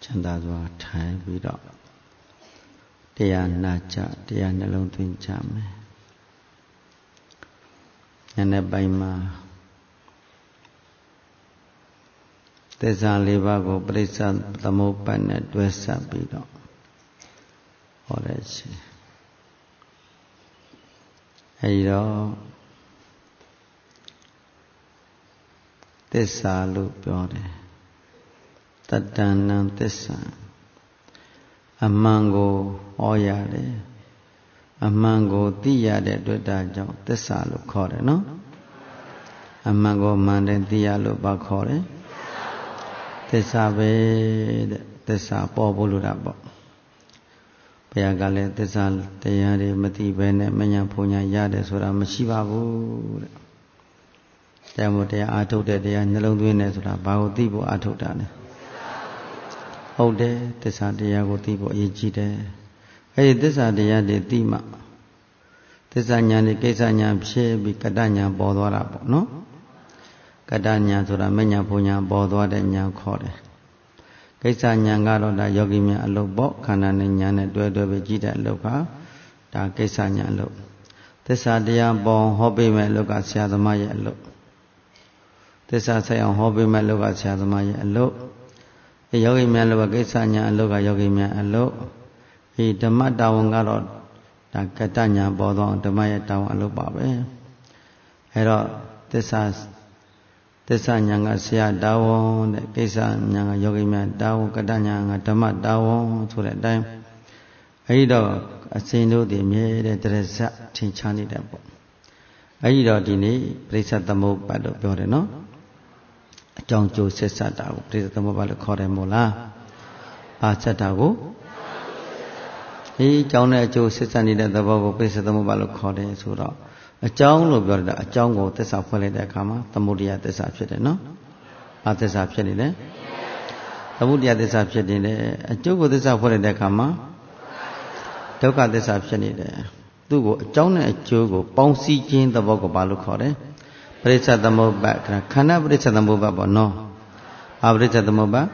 ချမ်းသာစွာထိုင်ပြီးတော့တရားနာကြတရားနှလုံးသွင်းကြမယ်ညနေပိုင်းမှာသစ္စာလေးပါးကိုပရိစ္ဆသမုပ္ပါဒ်နဲ့တွဲဆက်ပြီးတော့ဟောတဲ့ရှင်အဲဒီတော့သစ္စာလို့ပြောတယ်တတ္တနံသစ္စာအမှန်ကိုဟောရတယ်အမှန်ကိုသိရတဲ့အတွက်ဒါကြောင့်သစ္စာလို့ခေါ်တယ်နော်အမှန်ကိုမှန်တယ်သိရလို့ဘာခေါ်တယ်သစ္စာပဲတဲ့သစ္စာပေါ်ဖို့လို့တာပေါ့ဘုရားကလည်းသစ္စာတရားတွေမသိဘဲနဲ့မညာဖုန်ညာရတယ်ဆိုတာမရှိပါဘူးတဲ့တရားမို့တရားအာထုတ်တဲ့တရားနှလုံးသွင်းတယ်ဆိုတာဘာကိုသိဖို့အာထုတ်တာလဲဟုတ်တယ်သစ္စာတရားကိုသိဖို့အရေးကြီးတယ်အဲဒီသစ္စာတရားတွေသိမှသစ္စာဉာဏ်တွေကိစ္စဉာဏ်ဖြစ်ပြီးကတ္တဉာဏ်ပေါ်သွားတာပေါ့နော်ကတ္တဉာဏ်ဆိုတာမညာဖုန်ညာပေါ်သွားတဲ့ဉာဏ်ခေါ်တယ်ကိစ္စဉာဏ်ကတော့ဒါယောဂီများအလုပ်ပေါ့ခန္ဓာနဲ့ဉာဏ်နဲ့တွဲတွဲပဲကြည့်တဲ့အလုပ်ကဒါကိစ္စဉာဏ်အလုပ်သစ္စာတရားပေါ်ဟောပေးမဲ့အလုပ်ကဆရာသမားရဲ့အလုပ်သစ္စာဆိုင်အောင်ဟောပေးမဲ့အလုပ်ကဆရာသမားရဲ့အလုပ်ယောဂီများလောကကိစ္စဉာဏ်အလုပ်ကယောဂီများအလုပ်ဒီဓမ္မတာဝန်ကတော့ဒါကတ္တဉာဏ်ပေါ်သောဓမ္မရဲ့တာဝန်အလုပ်ပါပဲအဲတော့သစ္စာဉာဏ်ကဆရာတာဝန်တဲ့ကိစ္စဉာဏ်ကယောဂီများတာဝန်ကတ္တဉာဏ်ကဓမ္မတာဝန်ဆိုတဲ့အတိုင်းအဲဒီတော့အစဉ်တို့တည်မြဲတဲ့တရဇတ်ထင်ရှားနေတဲ့ပေါ့အဲဒီတော့ဒီနေ့ပရိစ္ဆသမုပ္ပါဒ်လို့ပြောတယ်နော်အကြောင်းကျိုးဆက်ဆက်တာကိုပရိစ္ဆသမုပ္ပါဒ်လို့ခေါ်တယ်မို့လားဘာဆက်တာကိုဒီအကြောင်းနဲ့အကျိုးဆက်ဆက်နေတဲ့သဘောကိုပရိစ္ဆသမုပ္ပါဒ်လို့ခေါ်တယ်ဆိုတော့အကြောင်းလို့ပြောတာအကြောင်းကိုသစ္စာဖွဲ့လိုက်တဲ့အခါမှာသမုဒယသစ္စာဖြစ်တယ်နော်ဘာသစ္စာဖြစ်နေလဲသမုဒယသစ္စာဖြစ်နေတယ်အကျိုးကိုသစ္စာဖွဲ့လိုက်တဲ့အခါမှာဒုက္ခသစ္စာဖြစ်နေတယ်သူ့ကိုအကြောင်းနဲ့အကျိုးကိုပေါင်းစည်းခြင်းသဘောကိုဘာလို့ခေါ်တယ်ပရိစ္ဆသမုပ္ပါဒ်ခန္ဓာပရိစ္ဆသမုပ္ပါဒ်ပေါ့နော်ဘာပရိစ္ဆသမုပ္ပါဒ်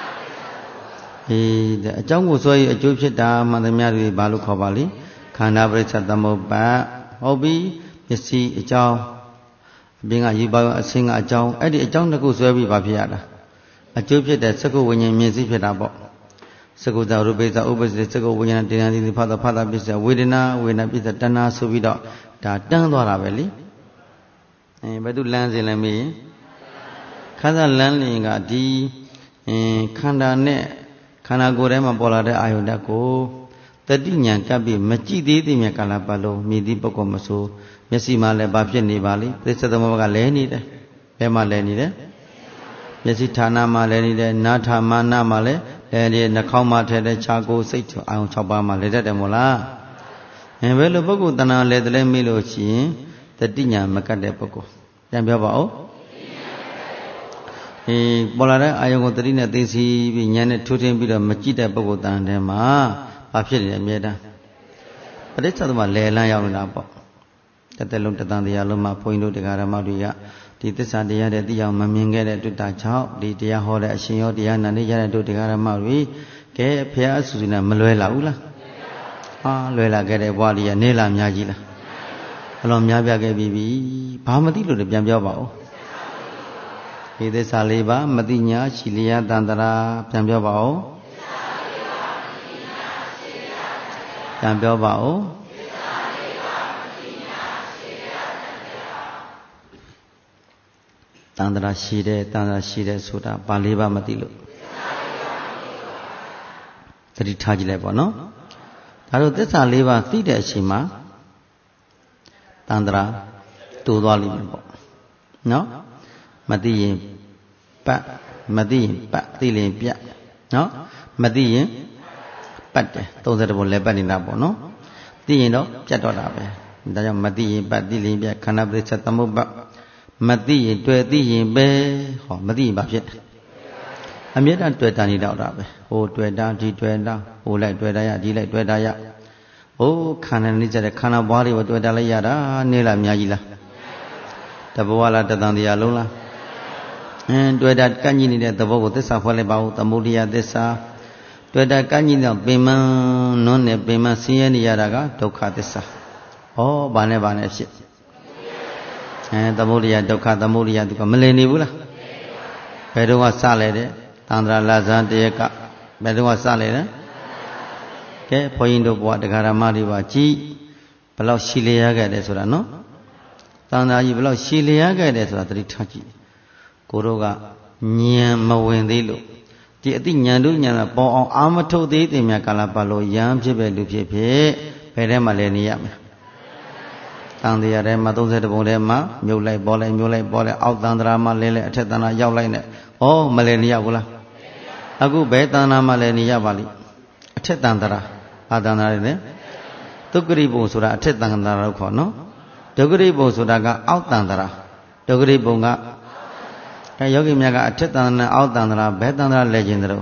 အကြောင်းကိုဆိုရင်အကျိုးဖြစ်တာမှန်သမျှတွေဘာလို့ခေါ်ပါလိခန္ဓာပရိစ္ဆသမုပ္ပါဒ်ဟုတ်ပြီပစ္စည်းအကြောင်းအပြင်ကယူပါအဆင်းကအကြောင်းအဲ့ဒီအကြောင်းတစ်ခုဆွဲပြီးဘာဖြစ်ရတာအကျိုးဖြစ်တဲ့စကုဝိညာဉ်မြင်သိဖြစ်တာပေါ့စကုဇာရူပိဇာဥပ္ပစ္စစကုဝိညာဉ်တေနာတိဖသပစ္စဝေဒနာဝေဒနာပစ္စတဏှာဆိုပြီးတော့ဒါတန်းသွားတာပဲလေဘယ်သူလမ်းစဉ်လဲမေးရင်ခန္ဓာလမ်းလင်ကဒီခန္ဓာနဲ့ခန္ဓာကိုယ်ထဲမှာပေါ်လာတဲ့အာယုန်ဓာတ်ကိုတတိညာကပ်ပြီးမကြည့်သေးသေးမြတ်ကာလပတ်လုံးမြည်သည့်ပုဂ္ဂိုလ်မဆိုမျက်စိမှလည်းဘာဖြစ်နေပါလိပရိစ္ဆသမုပ္ပါဒ်ကလဲနေတယ်ဘယ်မှာလဲနေတယ်မျက်စိဌာနမှာလဲနေတယ်နားဌာမနာမှာလဲလဲနေနှာခေါင်းမှာထဲတဲ့ခြာကိုစိတ်အာယုန်6ပါးမှာလဲတတ်တယ်မို့လားဘယ်လိုပုဂ္ဂိုလ်တဏှာလဲတလဲမေးလို့ရှိရင်တတိညာမကတ်တဲ့ပုဂ္ဂိုလ်ပြန်ပြောပါဦးပေါ်လာတဲ့အာယုံကိုတတိနဲ့သိသိပြီးဉာဏ်နဲ့ထိုးထင်းပြီးတော့မကြည့်တဲ့ပုဂ္ဂိုလ်တန်တဲ့မှာဘာဖြစ်နေလဲအမြဲတမ်းပရိစ္ဆသမလဲလန်းရောက်နေတာပေါ့တစ်သက်လုံးတသံတရားလုံးမှာဘုန်းကြီးတို့တရားဓမ္မတွေကဒီသစ္စာတရားတွေသိအောင်မမြင်ခဲ့တဲ့တွေ့တာကြောင့်ဒီတရားဟောတဲ့အရှင်ရောတရားနာနေရတဲ့တို့တရားဓမ္မတွေကဲဖះအဆူစီနဲ့မလွဲလာဘူးလားလွဲလာခဲ့တဲ့ဘဝလေးကနေလာများကြီးလားဘယ်လိုများပြခဲ့ပြီဘာမသိလို့လည်းပြန်ပြောပါဦးဒီသစ္စာလေးပါမသိညာရှိလျာတန္တရာပြန်ပြောပါဦးပြန်ပြောပါဦးတန္တရာရှိတယ်တန္တရာရှိတယ်ဆိုတာဘာလေးပါမသိလို့သတိထားကြည့်လိုက်ပါနော်ဒါတို့သစ္စာလေးပါသိတဲ့အချိန်မှာတန္တရာတူသွားလိမ့်မယ်ပေါ့နော်မသိရင်ပတ်မသိရင်ပတ်သိရင်ပြတ်နော်မသိရင်ပတ်တယ်30ဘုံလဲပတ်နေတာပေါ့နော်သိရင်တော့ပြတ်တော့တာပဲဒါကြောင့်မသိရင်ပတ်သိရင်ပြတ်ခန္ဓာပရိစ္ဆသမုပ္ပါဒ်မသိရင်တွေ့သိရင်ပဲဟောမသိရင်ဘာဖြစ်အမြဲတမ်းတွေ့တာနေတော့တာပဲဟိုတွေ့တာဒီတွေ့တာဟိုလိုက်တွေ့တာရဒီလိုက်တွေ့တာရဟိုခန္ဓာနေကြတဲ့ခန္ဓာဘွားတွေကိုတွေ့တာလိုက်ရတာနေလားအများကြီးလားတဘဝလားတသံတရားလုံးလားတွေ့တာကန့်ကြီးနေတဲ့သဘောကိုသစ္စာဖွဲ့လိုက်ပါဦးသမုဒယသစ္စာတွေ့တာကကြီးတော့ပင်မနွန်းနဲ့ပင်မဆင်းရဲနေရတာကဒုက္ခသစ္စာဩဘာနဲ့ဖြစ်သမုဒယဒုက္ခသမုဒယဒုက္ခမလည်နေဘူးလားဘယ်တော့စလဲတဲ့သန္တရာလာဇန်တရကဘယ်တော့စလဲတဲ့ကဲဘုန်းကြီးတို့ဘုရားတရားဓမ္မတွေပါကြည်ဘလောက်ရှည်လျားခဲ့တယ်ဆိုတာနော်သန္တာကြီးဘလောက်ရှည်လျားခဲ့တယ်ဆိုတာသတိထားကြည့်ကိုတို့ကဉာဏ်မဝင်သေးလို့ဒီအတိဉာဏ်တို့ဉာဏ်ကပေါ်အောင်အာမထုတ်သေးတယ်များကာလပတ်လို့ယံဖြစ်ပဲလူဖြစ်ဖြစ်ဘယ်ထဲမှာလဲနေရမလဲတန်တရားထဲမှာ30ပုံထဲမှာမြုပ်လိုက်ပေါ်လိုက်မြုပ်လိုက်ပေါ်လိုက်အောက်တန်တရာမှာလဲလဲအထက်တန်တရာရောက်လိုက်နဲ့ဩမလဲနေရဘူးလားအခုဘယ်တန်တရာမှာလဲနေရပါလိမ့်အထက်တန်တရာအာတန်တရာလေဒုက္ခရိပုံဆိုတာအထက်တန်တရာလို့ခေါ်နော်ဒုက္ခရိပုံဆိုတာကအောက်တန်တရာဒုက္ခရိပုံကယောဂီများကအထက်တန်တရာအောက်တန်တရာဘယ်တန်တရာလဲခြင်းတို့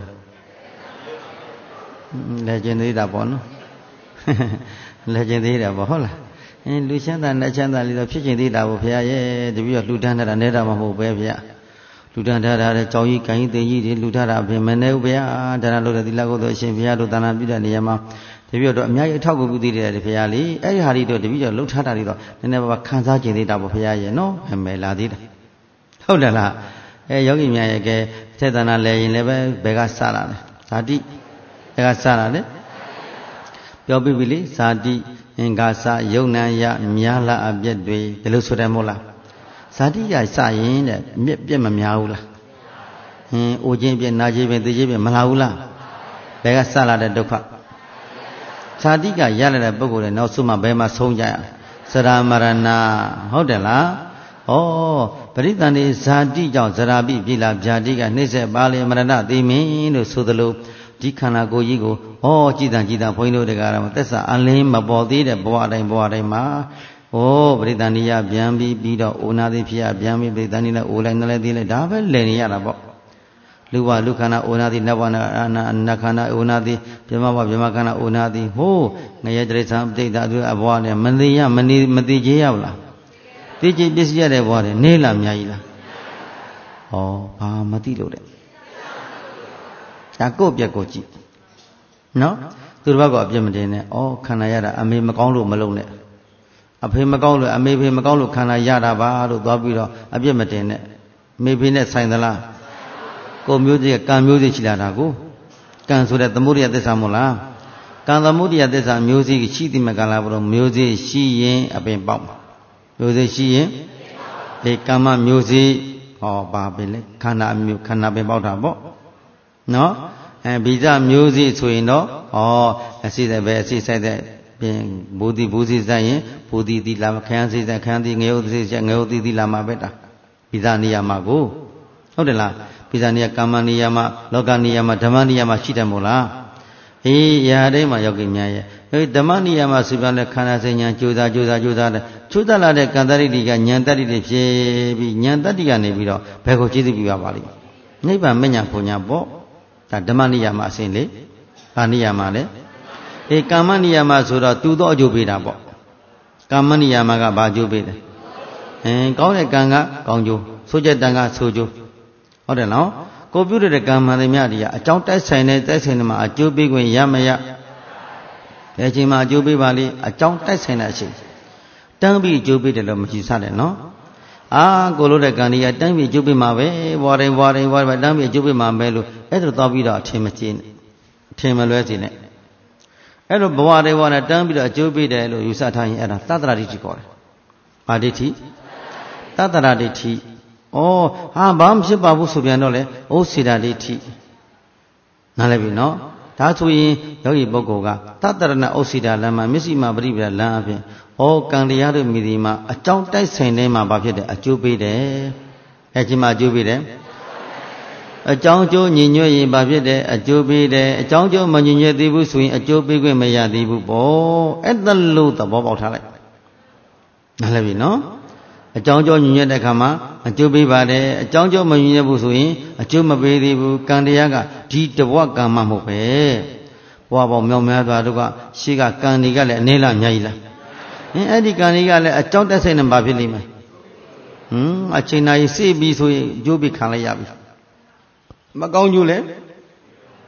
လဲခြင်းသေးတာပေါ့နော်လဲခြင်းသေးတာပေါ့ဟုတ်လားလူချမ်းသာနဲ့ချမ်းသာလေးတော့ဖြစ်ခြင်းသေးတာပေါ့ဘုရားရဲ့တပည့်တော်လူတန်းထားတာနဲတာမဟုတ်ပဲဘုရားလူတန်းထားတာကြောင်ကြီးကိုင်းသိကြီးတွေလူထားတာပြင်မနေဘူးဘုရားဒါနလို့တဲ့သီလကုသိုလ်အရှင်ဘုရားတို့သာနာပြုတဲ့နေရာမှာတပည့်တော်အများကြီးအထောက်အကူပြုသေးတယ်ဘုရားလေအဲ့ဒီဟာတွေတော့တပည့်တော်လှုပ်ထားတာတွေတော့နည်းနည်းပါးခံစားခြင်းသေးတာပေါ့ဘုရားရဲ့နော်မယ်လာသေးတယ်ဟုတ်တယ်လားယောဂီများရဲ့ကဲစေတနာလဲရင်လည်းပဲဘယ်ကစလာလဲဇာတိဘယ်ကစလာလဲပြောပြပြီလေဇာတိအင်္ဂါစယုံနံယများလာအပြည့်တွေဒီလိုဆိုတယ်မို့လားဇာတိရစရင်တဲ့မြက်ပြက်မများဘူးလားအိုခြင်းပြက်နာခြင်းပြက်သိခြင်းပြက်မလာဘူးလားဘယ်ကစလာတဲ့ဒုက္ခဇာတိကရလာတဲ့ပုဂ္ဂိုလ်တွေနောက်ဆုံးမှဘယ်မှာဆုံးကြရစရာမရဏဟုတ်တယ်လားဩပရိသန္တိဇာတိကြောင့်ဇရာပိပြည်လာဗျာတိကနှိမ့်ဆက်ပါလေမရဏသိမင်းလို့ဆိုသလိုဒီခန္ဓာကိုယ်ကြီးကိုကြည်တန်ဘုန်းကြီးတို့တရားတော်သက်စာအလင်းမပေါ်သေးတဲ့ဘဝတိုင်းမှာပရိသန္တိယပြန်ပြီးတော့အိုနာသည်ဖြစ်ရပြန်ပြီးပရိသန္တိနဲ့အိုလိုက်နှလဲသေးလိုက်ဒါပဲလည်နေရတာပေါ့လူဘလူခန္ဓာအိုနာသည်နတ်ဘဝနတ်ခန္ဓာအိုနာသည်ပြမဘပြမခန္ဓာအိုနာသည်ငရဲတိရစ္ဆာန်ပြိတ္တာသူအဘဝနဲ့မသိကြရဘူးလားသိကြပစ္စည်းရတဲ့ဘဝနဲ့နေလာအများကြီးလားဘာမသိလို့တဲ့ဒါကိုယ့်ပြက်ကိုကြည့်နော်သူတစ်ပတ်ကအပြစ်မတင်နဲ့ခန္ဓာရတာအမေမကောင်းလို့မလုပ်နဲ့အဖေမကောင်းလို့အမေဖေမကောင်းလို့ခန္ဓာရတာပါလို့သွားပြီးတော့အပြစ်မတင်နဲ့မေဖေနဲ့ဆိုင်သလားကိုမျိုးကြီးကကံမျိုးကြီးရှိလာတာကိုကံဆိုတဲ့သမုဒိယသစ္စာမို့လားကံသမုဒိယသစ္စာမျိုးကြီးရှိသည်မကလားဘုရားမျိုးကြီးရှိရင်အပင်ပေါက်မျိုးကြီးရှိရင်ဒီကမ္မမျိုးကြီးပါပဲလေခန္ဓာမျိုးခန္ဓာပင်ပေါက်တာပေါ့နော်ဗီဇမျိုးစီဆိုရင်တော့အစိတဲ့ပဲအစိဆိုင်တဲ့ပြင်ဘူစီဆိုင်ရင်ဘူတိတိလာခန်းစီဆိုင်ခန်းတိငရုတ်စီဆိုင်ငရုတ်တိတိလာမှာပဲတာဗီဇနိယမကိုဟုတ်တယ်လားဗီဇနိယကာမနိယမလောကနိယမဓမ္မနိယမရှိတယ်မို့လားရာတိုင်းမှာရောက်ကြများရဲ့ဓမ္မနိယမဆိုပြတဲ့ခန္ဓာစိတ်ဉာဏ်ကြိုးစားလာတဲ့ကံတတ္တိကဉာဏ်တတ္တိတွေဖြစ်ပြီးဉာဏ်တတ္တိကနေပြီးတော့ဘယ်ကိုကျေးဇူးပြုရပါလိမ့်နိဗ္ဗာန်မညာပုံညာပေါ့ဒါဓမ္မနိယမအစဉ်လေဘာနိယမလဲကာမနိယမဆိုတော့တူသောအကျိုးပေးတာပေါ့ကာမနိယမကဘာအကျိုးပေးတယ်ကောင်းတဲ့ကံကကောင်းကျိုးဆိုးတဲ့တံကဆိုးကျိုးဟုတ်တယ်နော်ကိုပြုတဲ့ကံမှန်သမျှတွေကအကြောင်းတိုက်ဆိုင်တဲ့မှာအကျိုးပေးခွင့်ရမရဘယ်ချိန်မှာအကျိုးပေးပါလိအကြောင်းတိုက်ဆိုင်တဲ့အချိန်တန်းပြီးအကျိုးပေးတယ်လို့မရှိစားတယ်နော်ကိုလို့တဲ့ကံကြီးကတန်းပြီးအကျိုးပေးမှာပဲဘွားတိုင်းတန်းပြီးအကျိုးပေးမှာပဲလို့အဲ့ဒါတော့ပြီးတော့အထင်မကျေနဲ့အထင်မလွဲစေနဲ့အဲ့လိုဘဝတိုင်းနဲ့တန်းပြီးတော့အကျိုးပေးတယ်လို့ယူဆထားရင်အဲ့ဒါသတ္တရာဒိဋ္ဌိခေါ်တယ်။ဘာဒိဋ္ဌိသတ္တရာဒိဋ္ဌိဘာမှဖြစ်ပါဘူးဆိုပြန်တော့လေဩစေတဒိဋ္ဌိနားလည်ပြီနော်ဒါဆိုရင်ယောဂီပုဂ္ဂိုလ်ကသတ္တရဏဩစေတလမ်းမှာမျက်စိမှာပရိပဒလမ်းအပြင်ကံတရားတို့မိဒီမှာအကြောင်းတိုက်ဆိုင်တဲ့မှာဘာဖြစ်တယ်အကျိုးပေးတယ်အဲ့ဒီမှာအကျိုးပေးတယ်အကြောင်းကျိုးညီညွတ်ရင်ဘာဖြစ်တယ်အကျိုးပေးတယ်အကြောင်းကျိုးမညီညွတ်သေးဘူးဆိုရင်အကျိုးပေးခွင့်မရသေးဘူးပေါ့အဲ့ဒါလို့သဘောပေါက်ထားလိုက်နားလည်ပြီနော်အကြောင်းကျိုးညီညွတ်တဲ့ခါမှာအကျိုးပေးပါတယ်အကြောင်းကျိုးမညီညွတ်ဘူးဆိုရင်အကျိုးမပေးသေးဘူးကံတရားကဒီတဘဝကံမှမဟုတ်ပဲဘဝပေါင်းမြောက်များစွာတို့ကရှေ့ကကံတွေကလည်းအနေလားအများကြီးလားအဲ့ဒီကံတွေကလည်းအကြောင်းတက်ဆိုင်နေမှာဖြစ်လိမ့်မယ်အချိန်တိုင်းစိပြီးဆိုရင်အကျိုးပေးခံလိုက်ရပြီမကောင်းကျိုးလဲ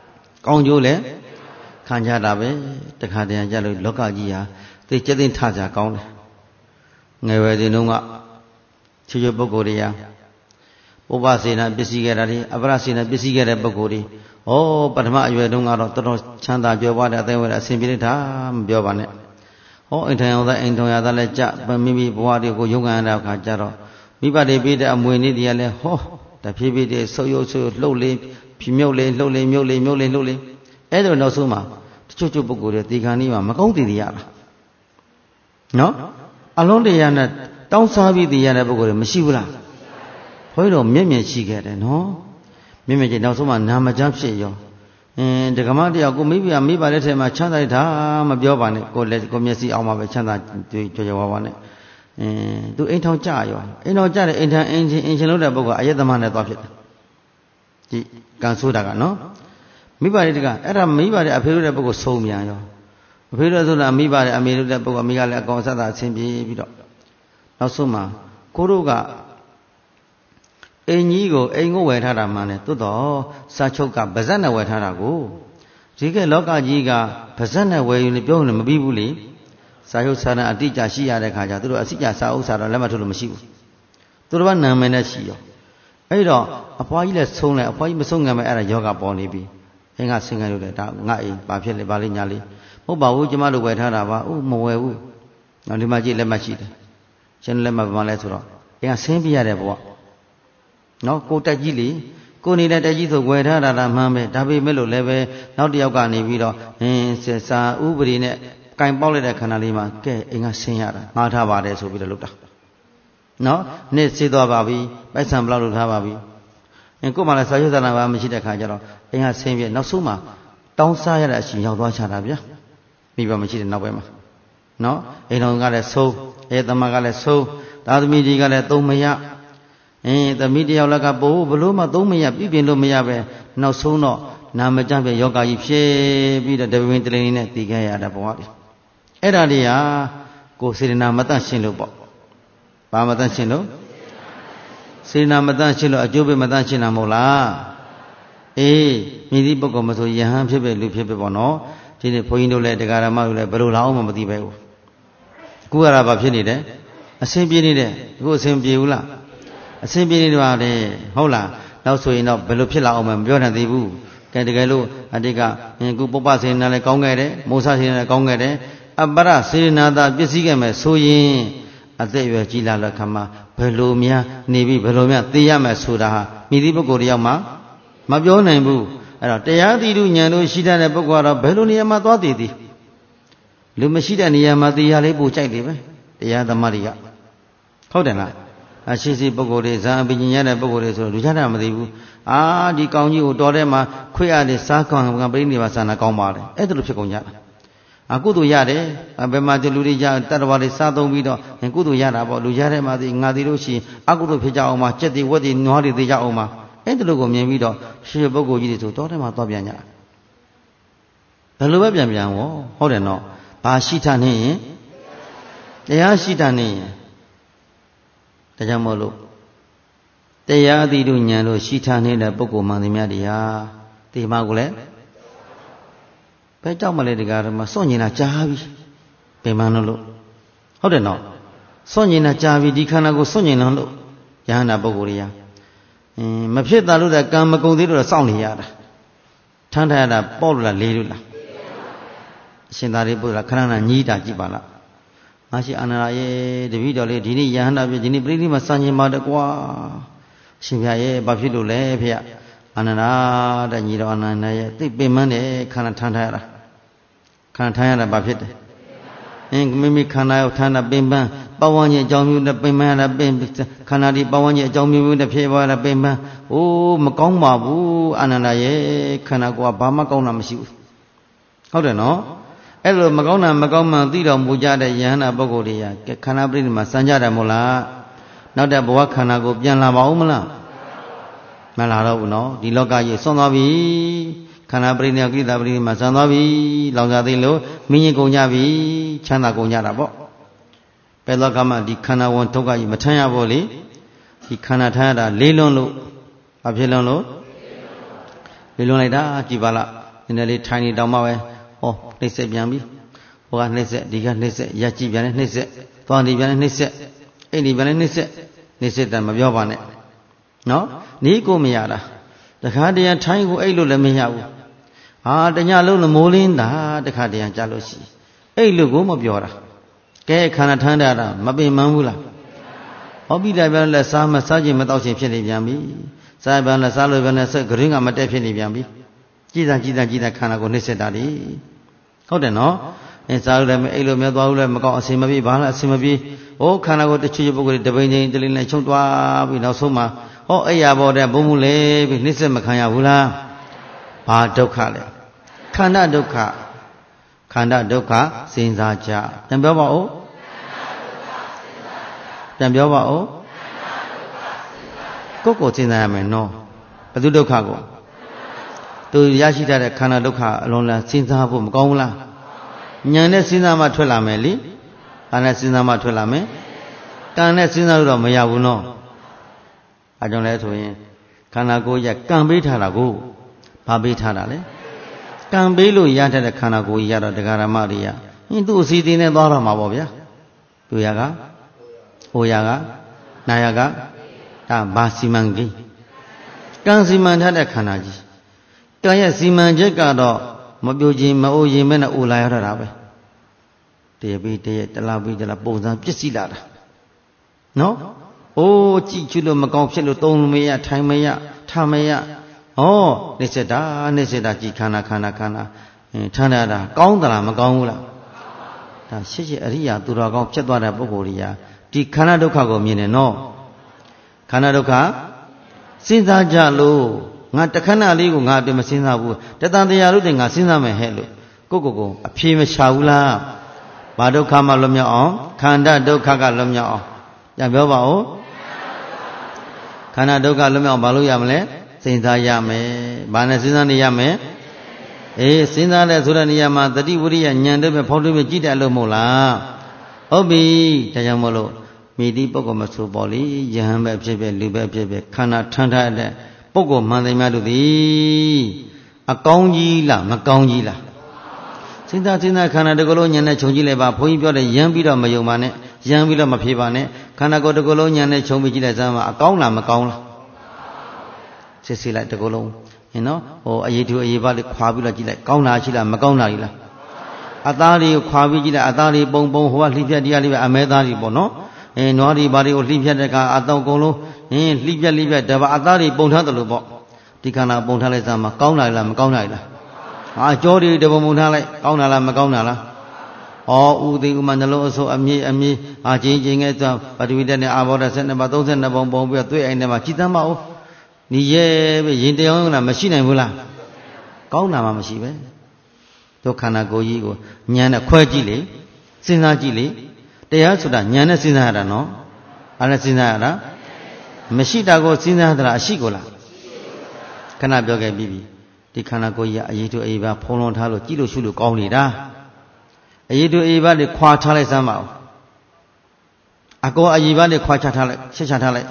ကောင်းကျိုးလည်းခံကြတာပဲတခါတည်းကြလို့လောကကြီးဟာသိကျက်သိထကြကောင်းတယ်ငယ်ဝယ်စဉ်တုန်းကချွတ်ပုဂ္ဂိုလ်တွေကပုပ္ပစေနာပစ္စည်းခဲ့တာတွေအပရစေနာပစ္စည်းခဲ့တဲ့ပုဂ္ဂိုလ်တွေပထမအရွယ်တုန်းကတော့တော်တော်ချမ်းသာကြွယ်ဝတဲ့အသိဝဲအစဉ်ပြေတာမပြောပါနဲ့အိမ်ထံရောက်သားအိမ်ထုံရသားလည်းကြမိမိဘဝတွေကိုရုန်းကန်ရတဲ့အခါကျတော့မိဘတွေပေးတဲ့အမွေနည်းတွေကလည်းတဖြည်းဖြည်းတည်းဆုပ်ယုပ်ဆုပ်လှုပ်လေဖြမြုပ်လေလှုပ်လေမြုပ်လေမြုပ်လေလှုပ်လေအဲ့ဒါနောက်ဆုံးမှာတချို့ပုဂ္ဂိုလ်တွေဒီခါนี้မှာမကောင်းတည်ရတာနော်အလုံးတရားနဲ့တောင်းစားပြီးတည်ရတဲ့ပုဂ္ဂိုလ်တွေမရှိဘူးလားဘုန်းကြီးတို့မျက်မြင်ရှိခဲ့တယ်နော်မျက်မြင်ချင်းနောက်ဆုံးမှာနာမကျမ်းဖြစ်ရောဒကမတယောက်ကိုမိဘလက်ထဲမှာချမ်းသာတာမပြောပါနဲ့ကိုမျက်စိအောင်မှာပဲချမ်းသာကြွကြွဝါနဲ့သူအိမ်ထောင်ကြရောအိမ်ထောင်ကြတဲ့အိမ်ထံအင်ရှင်လို့တဲ့ပုဂ္ဂိုလ်အယက်သမားနဲ့သွားဖြစ်တယ်ဒီကံဆိုးတာကနော်မိဘတွေတကအဲ့ဒါမိဘတွေအဖေလို့တဲ့ပုဂ္ဂိုလ်ဆုံးမြန်ရောအဖေလို့ဆိုတာမိဘတွေအမေလို့တဲ့ပုဂ္ဂိုလ်အမေကလည်းအကောင်ဆက်တာအဆင်ပြေပြီးတော့နောက်ဆုံးမှာကိုတို့ကအင်ကြီးကိုအိမ်ကိုဝယ်ထားတာမှလည်းသို့တော့စာချုပ်ကဗဇက်နဲ့ဝယ်ထားတာကိုဒီကလောကကြီးကဗဇက်နဲ့ဝယ်ယူနေပြောနေမပြီးဘူးလေစာချုပ်စာတမ်းအတိအကျရှိရတဲ့ခါကျသူတို့အစိအကျစာအုပ်စာတော့လက်မှတ်ထိုးလို့မရှိဘူးသူတို့ကနာမည်နဲ့ရှိရောအဲ့တော့အဖွားကြီးလည်းဆုံးလိုက်အဖွားကြီးမဆုံးငံမဲ့အဲ့ဒါယောဂပေါ်နေပြီအင်းကဆင်းရဲလို့လေဒါငါအိမ်ဘာဖြစ်လဲဘာလေးညာလေးမဟုတ်ပါဘူးကျမတို့ဝယ်ထားတာပါမဝယ်ဘူးနောက်ဒီမှာကြည့်လက်မှတ်ရှိတယ်ရှင်လက်မှတ်ဘာလဲဆိုတော့အင်းကဆင်းပြရတဲ့ဘဝနော်ကိုတက်ကြီးလေကိုနေတဲ့တက်ကြီးဆိုဝယ်ထားတာမှန်းပဲဒါပေမဲ့လို့လည်းပဲနောက်တစ်ယောက်ကနေပြီးတော့စာဥပဒေနဲ့ကင်ပေါက်လိုက်တဲ့ခန္ဓာလေးမှာကဲအိမ်ကဆင်းရတာငှားထားပါတယ်ဆိုပြီးတော့လုပ်တာနော်နေ့စေးသွားပါပြီပိုက်ဆံဘလောက်လုပ်ထားပါပြီကို့မှာလည်းစာရွက်စာတမ်းဘာမှမရှိတဲ့ခါကျတော့အိမ်ကဆင်းပြနောက်ဆုံးမှာတောင်းစားရတဲ့အချိန်ရောက်သွားချတာဗျာမိဘမရှိတဲ့နောက်ပိုင်းမှာနော်အိမ်တော်ကလည်းဆုံးသမကလည်းဆုံးသာသမီကြီးကလည်းသုံးမရသမီးတယောက်လက်ကပို့ဘလို့မှသုံးမရပြပြင်လို့မရပဲနောက်ဆုံးတော့နာမကျပဲယောဂကြီးဖြစ်ပြီးတော့တပင်တလိန်နဲ့တည်ခဲ့ရတာဘဝတွေအဲ့ဒါတွေဟာကိုယ်စေတနာမတန့်ရှင်းလို့ပေါ့ဘာမတန့်ရှင်းလို့စေတနာမတန့်ရှင်းလို့အကျိုးပေးမတန့်ရှင်းတာမဟုတ်လားမြည်သည့်ပုဂ္ဂိုလ်မဆိုယဟန်ဖြစ်ပဲလူဖြစ်ပဲပေါ့နော်ဒီနေ့ဘုန်းကြီးတို့လည်းတရားဓမ္မတို့လည်းဘယ်လိုလာအောင်မှမသိပဲဘူးအခုကတော့ဘာဖြစ်နေတယ်အဆင်ပြေနေတယ်အခုအဆင်ပြေဘူးလားအဆင်ပြေနေတယ်ဟုတ်လားနောက်ဆိုရင်တော့ဘယ်လိုဖြစ်လာအောင်မပြောနိုင်သေးဘူးကဲတကယ်လို့အတိတ်ကခုပုပ္ပစေနာလည်းကောင်းခဲ့တယ်မောစစေနာလည်းကောင်းခဲ့တယ်အပရစေနာသာပစ္စည်းခဲ့မယ်ဆိုရင်အသက်အရွယ်ကြီးလာတဲ့ခါမှာဘယ်လိုများနေပြီးဘယ်လိုများသိရမယ်ဆိုတာဟာမိသည့်ပုဂ္ဂိုလ်တယောက်မှမပြောနိုင်ဘူးအဲ့တော့တရားသီဓုဉာဏ်တို့ရှိတဲ့ပုဂ္ဂိုလ်ကတော့ဘယ်လိုနေရာမှာသွားတည်သည်လူမရှိတဲ့နေရာမှာတရားလေးပို့ကြိုက်တယ်ပဲတရားသမားတွေကဟုတ်တယ်လားအရှိစီပုဂ္ဂိုလ်တွေဇာအပညာရတဲ့ပုဂ္ဂိုလ်တွေဆိုလူကြတာမသိဘူးဒီကောင်းကြီးကိုတော်ထဲမှာခွေးရတယ်စားကောင်းကပြိနေပါဆန္ဒကောင်းပါလေအဲ့ဒါလိုဖြစ်ကုန်ကြတာကုသိုလ်ရတယ်ဘယ်မှာဒီလူတွေရတတ္တဝါတွေစားသုံးပြီးတော့ကုသိုလ်ရတာပေါ့လူရတဲ့မှာဒီငါဒီလို့ရှိရင်အကုသိုလ်ဖြစ်ကြအောင်မှာကြက်တွေဝက်တွေနွားတွေသိကြအောင်မှာအဲ့ဒါလိုကိုမြင်ပြီးတော့ရှိပုဂ္ဂိုလ်ကြီးတွေဆိုတော်ထဲမှာသွားပြန်ကြဘယ်လိုပဲပြန်ပြန်ဟုတ်တယ်နော်ဘာရှိထနေရင်တရားရှိထနေရင်ဒါကြောင့်မို့လို့တရားအသီးတို့ဉာဏ်လို့ရှိထားနေတဲ့ပုဂ္ဂိုလ်မှန်သမျှတရားဒီမှာကိုလည်းဘယ်ကြောက်မလဲတရားဓမ္မစွန့်ညင်တာကြားပြီဘယ်မှန်းလို့ဟုတ်တယ်နော်စွန့်ညင်တာကြားပြီဒီခန္ဓာကိုစွန့်ညင်လို့ယဟန္တာပုဂ္ဂိုလ်တွေကမဖြစ်တာလို့တဲ့ကံမကုန်သေးလို့စောင့်နေရတာထမ်းထားရတာပေါ့လို့လားလေးလို့လားအရှင်သာရိပုတ္တရာခဏခဏညီးတာကြည့်ပါလားငါရှိအာနန္ဒာရဲ့တပည့်တော်လေးဒီနေ့ယဟန္တာပြဒီနေ့ပြိဋိမစံကျင်ပါတကွာရှင်ဗျာရဲ့ဘာဖြစ်လို့လဲဖေအာနန္ဒာတဲ့ညီတော်အာနန္ဒာရဲ့သိပင်မန်းတယ်ခန္ဓာထမ်းထားရတာခန္ဓာထမ်းရတာဘာဖြစ်တယ်မိမိခန္ဓာရောက်ထမ်းတာပင်ပန်းပဝန်းကျင်အကြောင်းမျိုးနဲ့ပင်ပန်းရတာပင်ခန္ဓာဒီပဝန်းကျင်အကြောင်းမျိုးနဲ့ဖြစ်သွားတာပင်ပန်းမကောင်းပါဘူးအာနန္ဒာရဲ့ခန္ဓာကိုယ်ကဘာမှကောင်းတာမရှိဘူးဟုတ်တယ်နော်အဲ့လိုမကောင်းတာမကောင်းမှသိတော်မူကြတဲ့ယဟန္တာပုဂ္ဂိုလ်တွေကခန္ဓာပရိနိဗ္ဗာန်စံကြတယ်မို့လားနောက်တဲ့ဘဝခန္ဓာကိုပြန်လာပါဦးမလားမလာတော့ဘူးနော်ဒီလောကကြီးဆွမ်းသွားပြီခန္ဓာပရိနိဗ္ဗာန်ကိလေသာပရိနိဗ္ဗာန်စံသွားပြီလောင်စာသိလို့မင်းကြီးကုန်ကြပြီချမ်းသာကုန်ကြတာပေါ့ဘယ်လောကမှဒီခန္ဓာဝန်ဒုက္ခကြီးမထမ်းရဘူးလေဒီခန္ဓာထမ်းရတာလေးလွန်းလို့ဘာဖြစ်လွန်းလို့လေးလွန်းလိုက်တာကြည်ပါလား Nene tiny damawe, oh, they said Yambi, or Nisse, Diga Nisse, Yachi Bian Nisse, Tony Bian Nisse, any Bian Nisse, Nisse Damavane. No, Nico Miara. The Cardian time who elu lemiau. Ah, the Yalu Molinda, the Cardian Jalosi. Elu Gumobiora. Gay Canatanda, Mabi Mamula. Obi Level, some massaging without Shipshin Yambi. Saban la Salo Vanessa, Gringa Matefini Yambi. Gida Canago Nissedadi. How the no? And Salem Elo Medula Maca Simabi, Bala Simabi, oh, Canago the Chibugo, the Vane, the Lina Chotwa, with Soma, oh, Ayabo, the Bumule, with Nissa Macaya Vula, Padokale. Kanda Doka, Sinzaja. Tambaba o? Tambaba o? Coco Siname, no. Padudokago. To Yashita, Kana Doka, Lona, Sinzabum, Gongla. Nyane Sinama Tulameli, Ana Sinama Tulame, Kana Sinaro Mayavuno. I don't let to Kana go ya, Gambitarago, Pabitarale. Cambilu Yata the Kanago Yara de Garamaria. Into city in Dora Mabobia. Tuyaga, Oyaga, Nayaga, Basimangi. Kansiman had a Kanaji. Kaya Siman Jacado, Mabuji, Maoji, Mena Ulaya Rabe. They be the Labi de la Bosa Pisila. No? Oh, Chichulo Macopselo, Tomea, Tamea. Oh, Niseda, Chicana, Cana, Tanada, Gondala, Magongula. The Shishi Aria, Durago, Chetwada, Bogoria, the Canadocago, meaning no. Canadoca? Sinza Jalo, not the Canaligo, not the Massina, that on the Yaruding, a Siname Hello. Go, a Pima Shaula. Badoka Malomia on, Kanda Dokaga Lomia. Yabova, Canadoga Lomia Baluyamle. Sinza Yame, Banasina Yame, Sinza Suraniyama, the Divuria, Yandem, Polimajita Lomola, Obi, Tayamolo, Midi Pogomasu Boli, Yambe, Lube, Kana Tanda, Pogo, Mandemadu, a Gongila, Macongila. Sinza Sina Canada Golonian, Chongileva, Poipio, Yambida Mayomane, Yambida Mapivane, Canago de Golonian, Chomijila Zama, a Gongla, Macongla. Sissy like the Golong, you know, or a yetu a yevali quabula, like Gauna Chila, Magonala. Adari, Quabila, Adari, Bonbon, who are Libya, Dialiva, Amedari Bono, and Nori Bari or Libya, Adon Golo, and Libya, Deva Adari, Bonhadalubo, Ticana Bontalezama, Gauna. I Jodi, Deva Munale, Gaunala. Or Udi Mandalo, so a me, are changing it, but we didn't have a send about those and the Bonbon, we are three and never Chitama. Niye, Yindeona, machine and Mula. Gauna Machine. Tokana Goyigo, Nyana Quajili, Sinajili, they are so that Nyana Sinara, no? Alasinara, Machida go Sinadra, Shigola. Canaboga Bibi, the Canagoya, Ayitu Eva, Polon Talo, Kilo Shulu, Gaunida. Ayitu Eva, the Quatale Samao. I go Ayiva, the Quachatale, Shishatale.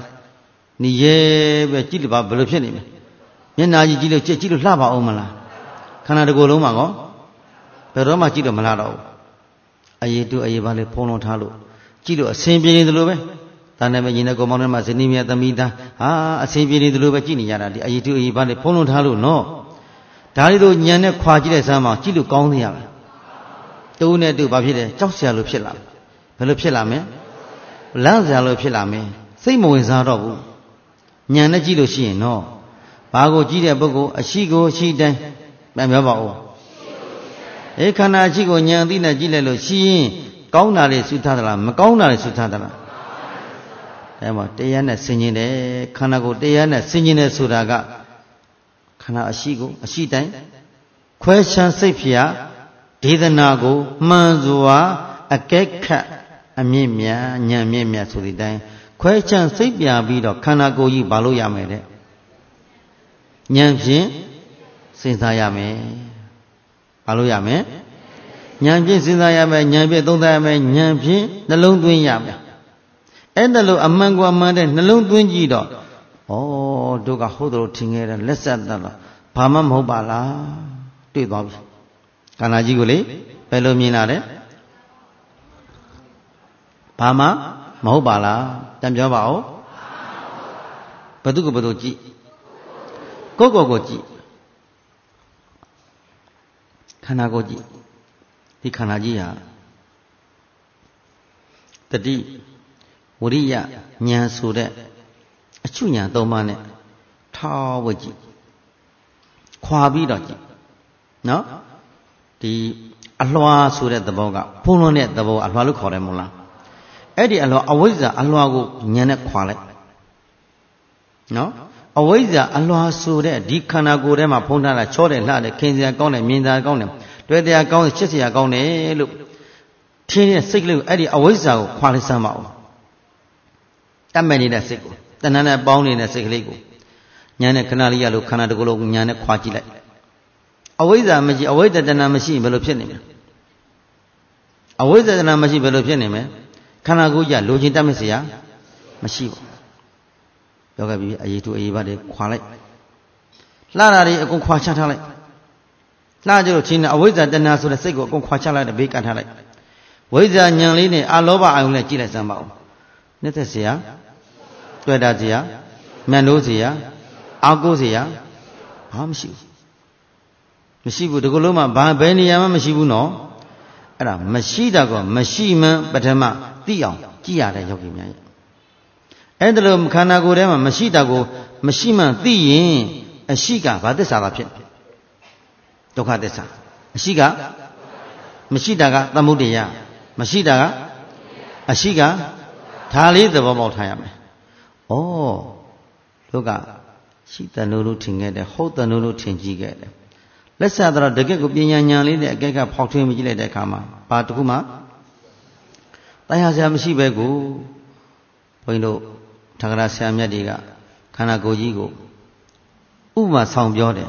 Niye, Chiliba, Belopini. Yenaji Chilo Lava Omala. Canada Golomago. Peroma Chilo Malado. Ayitu Ayivale Polon Talo. Chilo, a same being in the Lube. Tanamina Gomona Masinimia Damida. Ah, a same being in the Lube Chiniana. Ayitu Ayivale Polon Talo, no. Talido Yane Quajile Sama, Chilo Gonia. Don't do Babide, Josia Lupilla. Pelopilame. Lanza Lupillame. Same as Arabu. Nyana Jilo Shi, no. Bago Jida Bogo, a Shigo, she then. Mamma. Ekana Chigo Nyandina Jilelo, she, Gaunari Sutadala, Magonari Sutadala. Emma, Diana singing there, Kanago Diana singing a Suraga. Kana a Shigo, a she then. Question Sepia, Didanago, Manzua, a cake, a mimia, Nyamia to the day. Question Sepia Bido, Kanago yi Baloya made. Nyamjin, Sinzayame. Baloyame. Nyamjin Sinzayame, Nyambe, Dodame, Nyamjin, the Lone Twin Yame. And the Lo Amangua Mande, the Lone Twin Gido. Oh, Doga Hodo Tinger, less than Pamam Hobala. တွေ့သွားပြီခန္ဓာကြီးကိုလေဘယ်လိုမြင်လာလဲဘာမှမဟုတ်ပါလားတန်ပြောပါဦးဘယ်သူကဘယ်သူကြည့်ကိုကြည့်ခန္ဓာကိုကြည့်ဒီခန္ဓာကြီးဟာတတိဝရိယဉာဏ်ဆိုတဲ့အချုပ်ဉာဏ်၃ပါးနဲ့ထောက်ဝကြည့်ခွာပြီးတော့ကြည့်နော်ဒီအလွှာဆိုတဲ့သဘောကဖုံးလွှမ်းတဲ့သဘောအလွှာလို့ခေါ်တယ်မို့လားအဲ့ဒီအလွှာအဝိဇ္ဇာအလွှာကိုဉာဏ်နဲ့ခွာလိုက်နော်အဝိဇ္ဇာအလွှာဆိုတဲ့ဒီခန္ဓာကိုယ်ထဲမှာဖုံးထားတာချောတယ်လှတယ်ခင်စရာကောင်းတယ်မြင်စရာကောင်းတယ်တွေ့တရားကောင်းတယ်ချစ်စရာကောင်းတယ်လို့ထင်းတဲ့စိတ်ကလေးကိုအဲ့ဒီအဝိဇ္ဇာကိုခွာလိုက်စမ်းပါဦးတတ်မဲ့နေတဲ့စိတ်ကိုတဏှာနဲ့ပေါင်းနေတဲ့စိတ်ကလေးကိုညာနဲ့ခဏလေးရလို့ခန္ဓာတစ်ခုလုံးညာနဲ့ခွာကြည့်လိုက်အဝိဇ္ဇာမရှိအဝိဇ္ဇာတဏှာမရှိဘယ်လိုဖြစ်နေမလဲအဝိဇ္ဇာတဏှာမရှိဘယ်လိုဖြစ်နေမလဲခန္ဓာကိုယ်ကြီးလိုချင်တတ်မဲ့စရာမရှိဘူးပြောခဲ့ပြီးအရေးတူအရေးပါတွေခွာလိုက်လှတာတွေအကုန်ခွာချထားလိုက်လှကြလို့ချင်းအဝိဇ္ဇာတဏှာဆိုတဲ့စိတ်ကိုအကုန်ခွာချလိုက်တဲ့ဘေးကတ်ထားလိုက်ဝိဇ္ဇာဉာဏ်လေးနဲ့အလောဘအာယုံနဲ့ကြည့်လိုက်စမ်းပါဦးနှစ်သက်စရာတွေ့တာစရာမျက်နှိုးစရာအာကိုးစရာဘာမှမရှိဘူးဒီကုလုံးမှာဘယ်နေရာမှမရှိဘူးနော်အဲ့ဒါမရှိတာကမရှိမှန်ပထမသိအောင်ကြည့်ရတဲ့ယောဂီများရဲ့အဲ့ဒါလိုခန္ဓာကိုယ်ထဲမှာမရှိတာကိုမရှိမှန်သိရင်အရှိကဘာသစ္စာကဖြစ်ဒုက္ခသစ္စာအရှိကမရှိတာကသမုဒယမရှိတာကအရှိကဒါလေးသဘောပေါက်ထားရမယ်ဩတို့ကရှိတယ်လို့ထင်ခဲ့တယ်ဟုတ်တယ်လို့ထင်ကြည့်ခဲ့တယ်လက်ဆက်တော့တကယ့်ကိုပညာဉာဏ်လေးနဲ့အကဲကဖောက်ထွင်းကြည့်လိုက်တဲ့အခါမှာဘာတစ်ခုမှတရားစရာမရှိပဲကိုဘုန်းကြီးတို့ထက္ကရာဆရာမြတ်တွေကခန္ဓာကိုယ်ကြီးကိုဥပမာဆောင်ပြောတယ်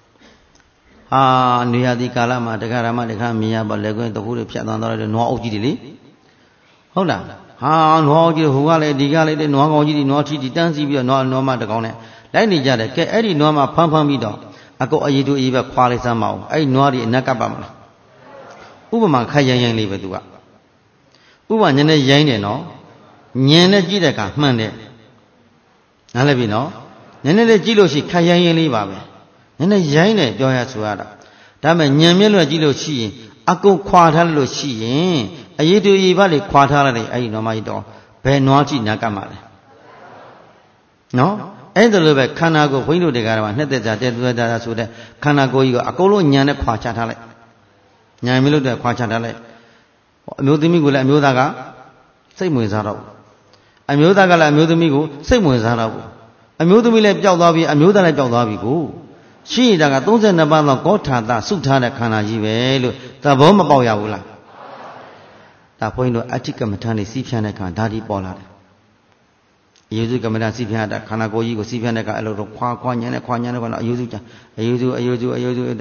နေရာဒီကာလမှာတက္ကရာမတက္ကရာမြင်ရပါလေကွင်းတခုတွေဖြတ်သွားတော့နွားအုပ်ကြီးတွေလေဟုတ်လားနွားအုပ်ကြီးဟိုကလည်းဒီကလည်းနွားကောင်ကြီးတွေနွားထီတန်းစီပြီးတော့နွားမတကောင်နဲ့လိုက်နေကြတယ်ကဲအဲ့ဒီနွားမဖမ်းပြီးတော့အကောအရေးတူအရေးပဲခွာလိုက်စမ်းမအောင်အဲ့ဒီနွားတွေအနက်ကပ်ပါမလားဥပမာခက်ရိုင်းလေးပဲသူကဥပမာညနေရိုင်းတယ်နော်ညင်နဲ့ကြည့်တဲ့အခါမှန်တယ်နားလည်ပြီနော်ညနေလေးကြည့်လို့ရှိခက်ရိုင်းလေးပါပဲညနေရိုင်းတယ်ပြောရဆိုရတာဒါပေမဲ့ညံမြဲလို့ကြည့်လို့ရှိရင်အကုန်ခွာထားလို့ရှိရင်အရေးတူအရေးပါလေခွာထားလိုက်အဲ့ဒီနွားမကြီးတော့ဘယ်နွားကြည့်နာကပ်မှာလဲနော်အဲ့ဒါလိုပဲခန္ဓာကိုယ်ဘုန်းကြီးတို့တရားတော်မှာနှစ်သက်ကြတဲ့သွဲတာဆိုတဲ့ခန္ဓာကိုယ်ကြီးကိုအကုန်လုံးညံနဲ့ခွာချထားလိုက်ညံမလို့တဲ့ခွာချထားလိုက်အမျိုးသမီးကိုလည်းအမျိုးသားကစိတ်ဝင်စားတော့အမျိုးသားကလည်းအမျိုးသမီးကိုစိတ်ဝင်စားတော့အမျိုးသမီးလည်းပျောက်သွားပြီအမျိုးသားလည်းပျောက်သွားပြီကိုရှိတာက32ပါးသောကောထာတစုထားတဲ့ခန္ဓာကြီးပဲလို့သဘောမပေါက်ရဘူးလားဒါဘုန်းကြီးတို့အဋ္ဌိကမ္မထာနေစီးဖြန်းတဲ့ခါဒါဒီပေါ်လာတယ်အယုစုကမ္မထာစီးဖြန်းတာခန္ဓာကိုယ်ကြီးကိုစီးဖြန်းတဲ့ခါအဲ့လိုတော့ခွာညံနဲ့အယုစုကြအယုစုအဋ္ဌိနောက်တော့ဘ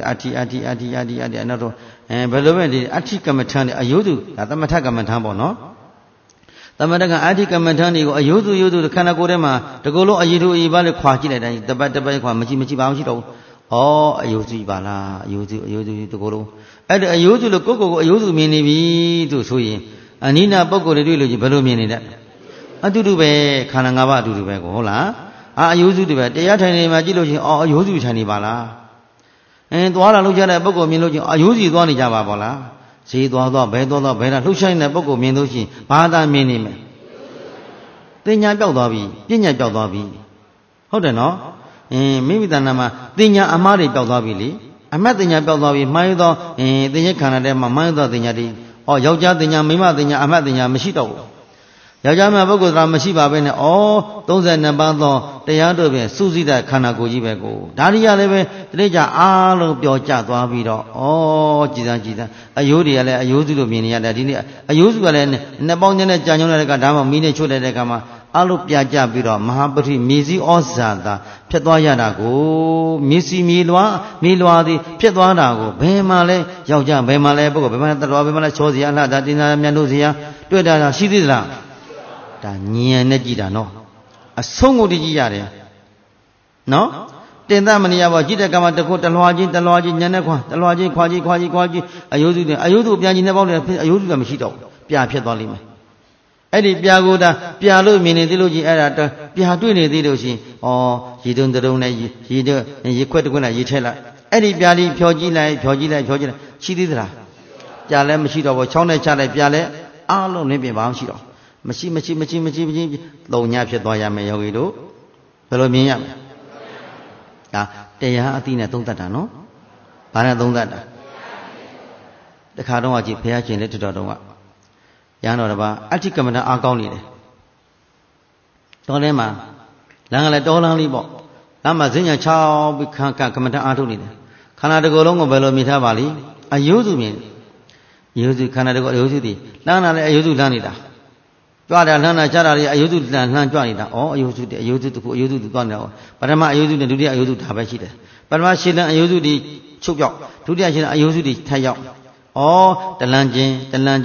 ယ်လိုပဲဒီအဋ္ဌိကမ္မထာနေအယုစုဒါသမထကမ္မထာပေါ့နော်သမထကအဋ္ဌိကမ္မထာနေကိုအယုစုခန္ဓာကိုယ်ထဲမှာတကူလုံးအယုစုအယပါလေးခွာကြည့်လိုက်တိုင်းတပတ်ခွာမကြည့်ပါမရှိတော့ဘူးအယုစုပါလားအယုစုတကူလုံးအဲ့ဒါအယုစုလို့ကိုယ့်ကိုယ်အယုစုမြင်နေပြီသူဆိုရင်အနိနာပုဂ္ဂိုလ်တွေတွေ့လို့ချင်းဘယ်လိုမြင်နေတဲ့အတူတူပဲခန္ဓာ၅ပါးအတူတူပဲကိုဟုတ်လားအယုစုတွေပဲတရားထိုင်နေမှာကြည့်လို့ချင်းအယုစုထိုင်နေပါလားသွားလာလို့ကြတဲ့ပုဂ္ဂိုလ်မြင်လို့ချင်းအယုစုသွားနေကြပါပေါ့လားဈေးသွားဘဲလာလှုပ်ရှားနေတဲ့ပုဂ္ဂိုလ်မြင်လို့ချင်းဘာသာမြင်နေမယ်တင်ညာပြောက်သွားပြီပညာပြောက်သွားပြီဟုတ်တယ်နော်မိမိတဏ္ဍာမှာတင်ညာအမှားတွေပြောက်သွားပြီလေအမတ်တင်ညာပြောက်သွားပြီမှားရသောတင်ညာခန္ဓာထဲမှာမှားရသောတင်ညာတွေယောက်ျားတင်ညာမိန်းမတင်ညာအမတ်တင်ညာမရှိတော့ဘူးယောက်ျားများပုဂ္ဂိုလ်သားမရှိပါဘဲနဲ့32ပါးသောတရားတို့ဖြင့်စုစည်းတဲ့ခန္ဓာကိုယ်ကြီးပဲကိုဒါတွေကလည်းပဲတတိယအားလုံးပျော်ကျသွားပြီးတော့ကြည်စမ်းအယိုးတွေကလည်းအယိုးစုလို့မြင်နေရတယ်ဒီနေ့အယိုးစုကလည်းနှစ်ပေါင်းနဲ့ကြာညုံတဲ့ကဒါမှမီးနဲ့ချို့တဲ့ကမှာအလုံးပြကြပြီးတော့မဟာပတိမြေစည်းဩဇာတာဖြစ်သွားရတာကိုမြေစီမြေလွာသည်ဖြစ်သွားတာကိုဘယ်မှာလဲယောက်ျားဘယ်မှာလဲပုဂ္ဂိုလ်ဘယ်မှာလဲတတော်ဘယ်မှာလဲချောစရာအလှတာတင်သာမြတ်လို့စရာတွေ့တာရှိသေးသလားဒါဉာဏ်နဲ့ကြည့်တာနော်အဆုံးကိုတည်းကြည့်ရတယ်နော်တင်သားမနေရပါကြည့်တဲ့ကမှတခုတလွားချင်းညနေခွာတလွားချင်းခွာချင်းအယုဒုပြန်ချင်းနဲ့ပေါင်းတယ်အယုဒုကမရှိတော့ပြာဖြစ်သွားလိမ့်မယ်အဲ့ဒီပြာကိုတာပြာလို့မြင်နေသေးလို့ချင်းအဲ့ဒါပြာတွေ့နေသေးလို့ချင်းရေတုံတုံနဲ့ရေခွက်တခွက်နဲ့ရေထဲလိုက်အဲ့ဒီပြာလေးဖြောကြည့်လိုက်ရှိသေးသလားပြာလည်းမရှိတော့ဘူးချောင်းနဲ့ချလိုက်ပြာလည်းအားလုံးလင်းပြင်ပါမရှိတော့မရှိသုံးညဖြစ်သွားရမယ်ယောဂီတို့ဘယ်လိုမြင်ရမလဲဒါတရားအသိနဲ့သုံးသတ်တာနော်ဘာနဲ့သုံးသတ်တာတခါတော့ကြည့်ဘုရားရှင်လက်ထတော်တုန်းကရဟန်းတော်တစ်ပါးအဋ္ဌိကမ္မဋ္ဌအားကောင်းနေတယ်တောထဲမှာလမ်းကလည်းတောလမ်းလေးပေါ့လမ်းမှာဈဉ္ညာ6ပြီးကမ္မဋ္ဌအားထုတ်နေတယ်ခန္ဓာတစ်ကိုယ်လုံးကိုဘယ်လိုမြင်ထားပါလိအယုစုမြင်အယုစုခန္ဓာတစ်ကိုယ်အယုစုတည်လမ်းလာလည်းအယုစုလမ်းနေတာကြွတာလှမ်းတာချတာတွေအယုစုလှမ်းကြွနေတာအယုစုတစ်ခုအယုစုတူသွားနေတာပထမအယုစုနဲ့ဒုတိယအယုစုဒါပဲရှိတယ်ပထမရှင်းလန်းအယုစုတွေချုပ်ပြောက်ဒုတိယရှင်းလန်းအယုစုတွေထပ်ရောက်တလန်းချင်းအဲ့ဒါ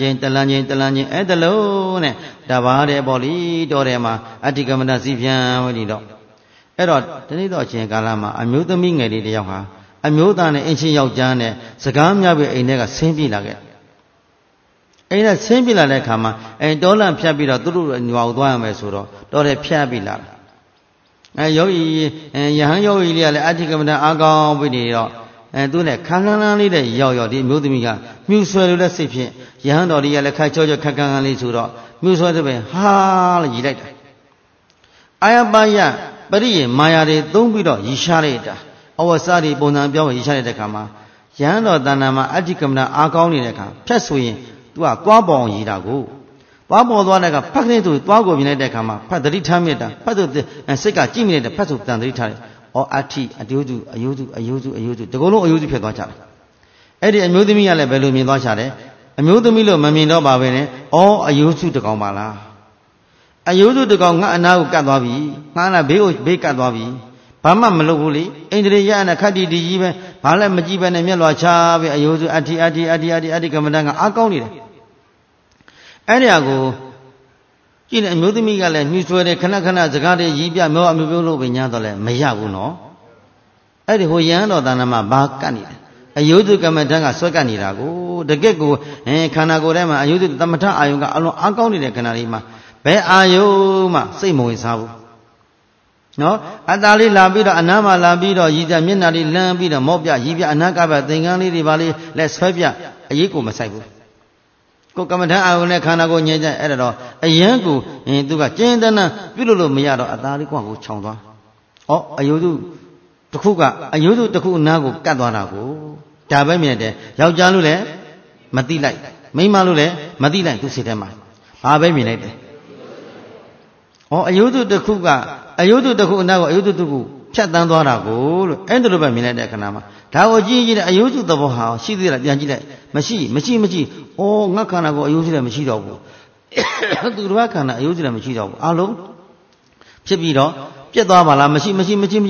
လုံးနဲ့တပါးတယ်ပေါ့လေတော်တယ်မှာအဋ္ဌိကမ္မဋ္ဌစီပြန်ဝင်နေတော့အဲ့တော့ဒီနေ့တော့အချိန်ကာလမှာအမျိုးသမီးငယ်လေးတယောက်ဟာအမျိုးသားနဲ့အင်းချင်းယောက်ျားနဲ့စကားများပြီးအိမ်ထဲကဆင်းပြေးလာခဲ့အဲ့ဒါဆင်းပြေးလာတဲ့အခါမှာတောလန့်ဖြတ်ပြီးတော့သူတို့ညွာကိုသွားရမယ်ဆိုတော့တော်တယ်ဖြတ်ပြီးလာယောဂီယဟန်ယောဂီလေးကလည်းအဋ္ဌိကမ္မဋ္ဌအားကောင်းပြီးနေတော့သူနဲ့ခန်းခန်းလေးတဲ့ရောက်ဒီအမျိုးသမီးကမြူဆွဲလို့တဲ့စိတ်ဖြင့်ယဟန်တော်ကြီးကလည်းခက်ချောခက်ခန်းလေးဆိုတော့မြူဆွဲတဲ့ပဲဟာလို့ရည်လိုက်တာအာယပါယပရိယေမာယာတွေသုံးပြီးတော့ရည်ရှားလိုက်တာအဝစားတွေပုံစံပြောင်းရည်ရှားတဲ့အခါမှာယဟန်တော်တဏ္ဍာမှာအဋ္ဌိကမ္မဋ္ဌအားကောင်းနေတဲ့အခါဖြတ်ဆိုရင်သူကသွားပေါအောင်ရည်တာကိုသွားပေါ်သွားတဲ့ကဖတ်ကလေးဆိုသွားကိုမြင်လိုက်တဲ့အခါမှာဖတ်သတိထားမိတာဖတ်ဆိုစိတ်ကကြည့်မိလိုက်တဲ့ဖတ်ဆိုတန်သတိထားတယ်အဋ္ဌိအယုစုတကုံလုံးအယုစုဖြစ်သွားကြတယ်အဲ့ဒီအမျိုးသမီးကလည်းဘယ်လိုမြင်သွားချတယ်အမျိုးသမီးလို့မမြင်တော့ပါပဲနဲ့အယုစုတကောင်ပါလားအယုစုတကောင်ငါအနာကိုကတ်သွားပြီငါအနာဘေးကတ်သွားပြီဘာမှမလုပ်ဘူးလေအိန္ဒြေရအနာခတ္တိဒီကြီးပဲဘာလည်းမကြည့်ပဲနဲ့မျက်လွှာချပြီးအယုစုအဋ္ဌိကမ္မဋ္ဌကအားကောင်းနေတယ်အဲ့ဒီအကိုကြည့်နေအမျိုးသမီးကလည်းမြှူဆွဲတယ်ခဏစကားတွေရီးပြမောအမျိုးမျိုးလို့ပဲညာတော့လဲမရဘူးနော်အဲ့ဒီဟိုယဟန်တော်တဏ္ဍာမှာဘာကတ်နေတယ်အယုဒုကမ္မဋ္ဌကဆွဲကတ်နေတာကိုတကယ့်ကိုခန္ဓာကိုယ်ထဲမှာအယုဒုသမထအာယုံကအလုံးအားကောင်းနေတဲ့ခန္ဓာလေးမှာဘယ်အာယုံမှစိတ်မဝင်စားဘူးနော်အတားလေးလာပြီးတော့အနားမှာလာပြီးတော့ရည်ကြမျက်နှာလေးလမ်းပြီးတော့မော့ပြရီးပြအနာကပြသင်္ကန်းလေးတွေပါလေးလက်ဆွဲပြအရေးကိုမဆိုင်ဘူးကိုကမ္မဋ္ဌအာယုန်နဲ့ခန္ဓာကိုညင်ကြအဲ့ဒါတော့အယံကိုသူကကျင်းတန်းပြုလို့မရတော့အသားလေးကိုခြောင်သွားအယုဒုတစ်ခုကအယုဒုတစ်ခုအနာကိုကတ်သွားတာကိုဒါပဲမြင်တယ်ယောက်ျားလို့လည်းမသိလိုက်မိန်းမလို့လည်းမသိလိုက်သူစိတ်ထဲမှာဘာပဲမြင်လိုက်တယ်အယုဒုတစ်ခုကအယုဒုတစ်ခုအနာကိုအယုဒုတစ်ခုဖြတ်တန်းသွားတာကိုလို့အဲ့ဒါလိုပဲမြင်လိုက်တဲ့ခဏမှာဒါကိုကြည့်တဲ့အယုစုသဘောဟာရှိသေးလားပြန်ကြည့်လိုက်မရှိငါခန္ဓာကိုအယုစုလည်းမရှိတော့ဘူးသူတစ်ပါးခန္ဓာအယုစုလည်းမရှိတော့ဘူးအလုံးဖြစ်ပြီးတော့ပြတ်သွားပါလားမရှိ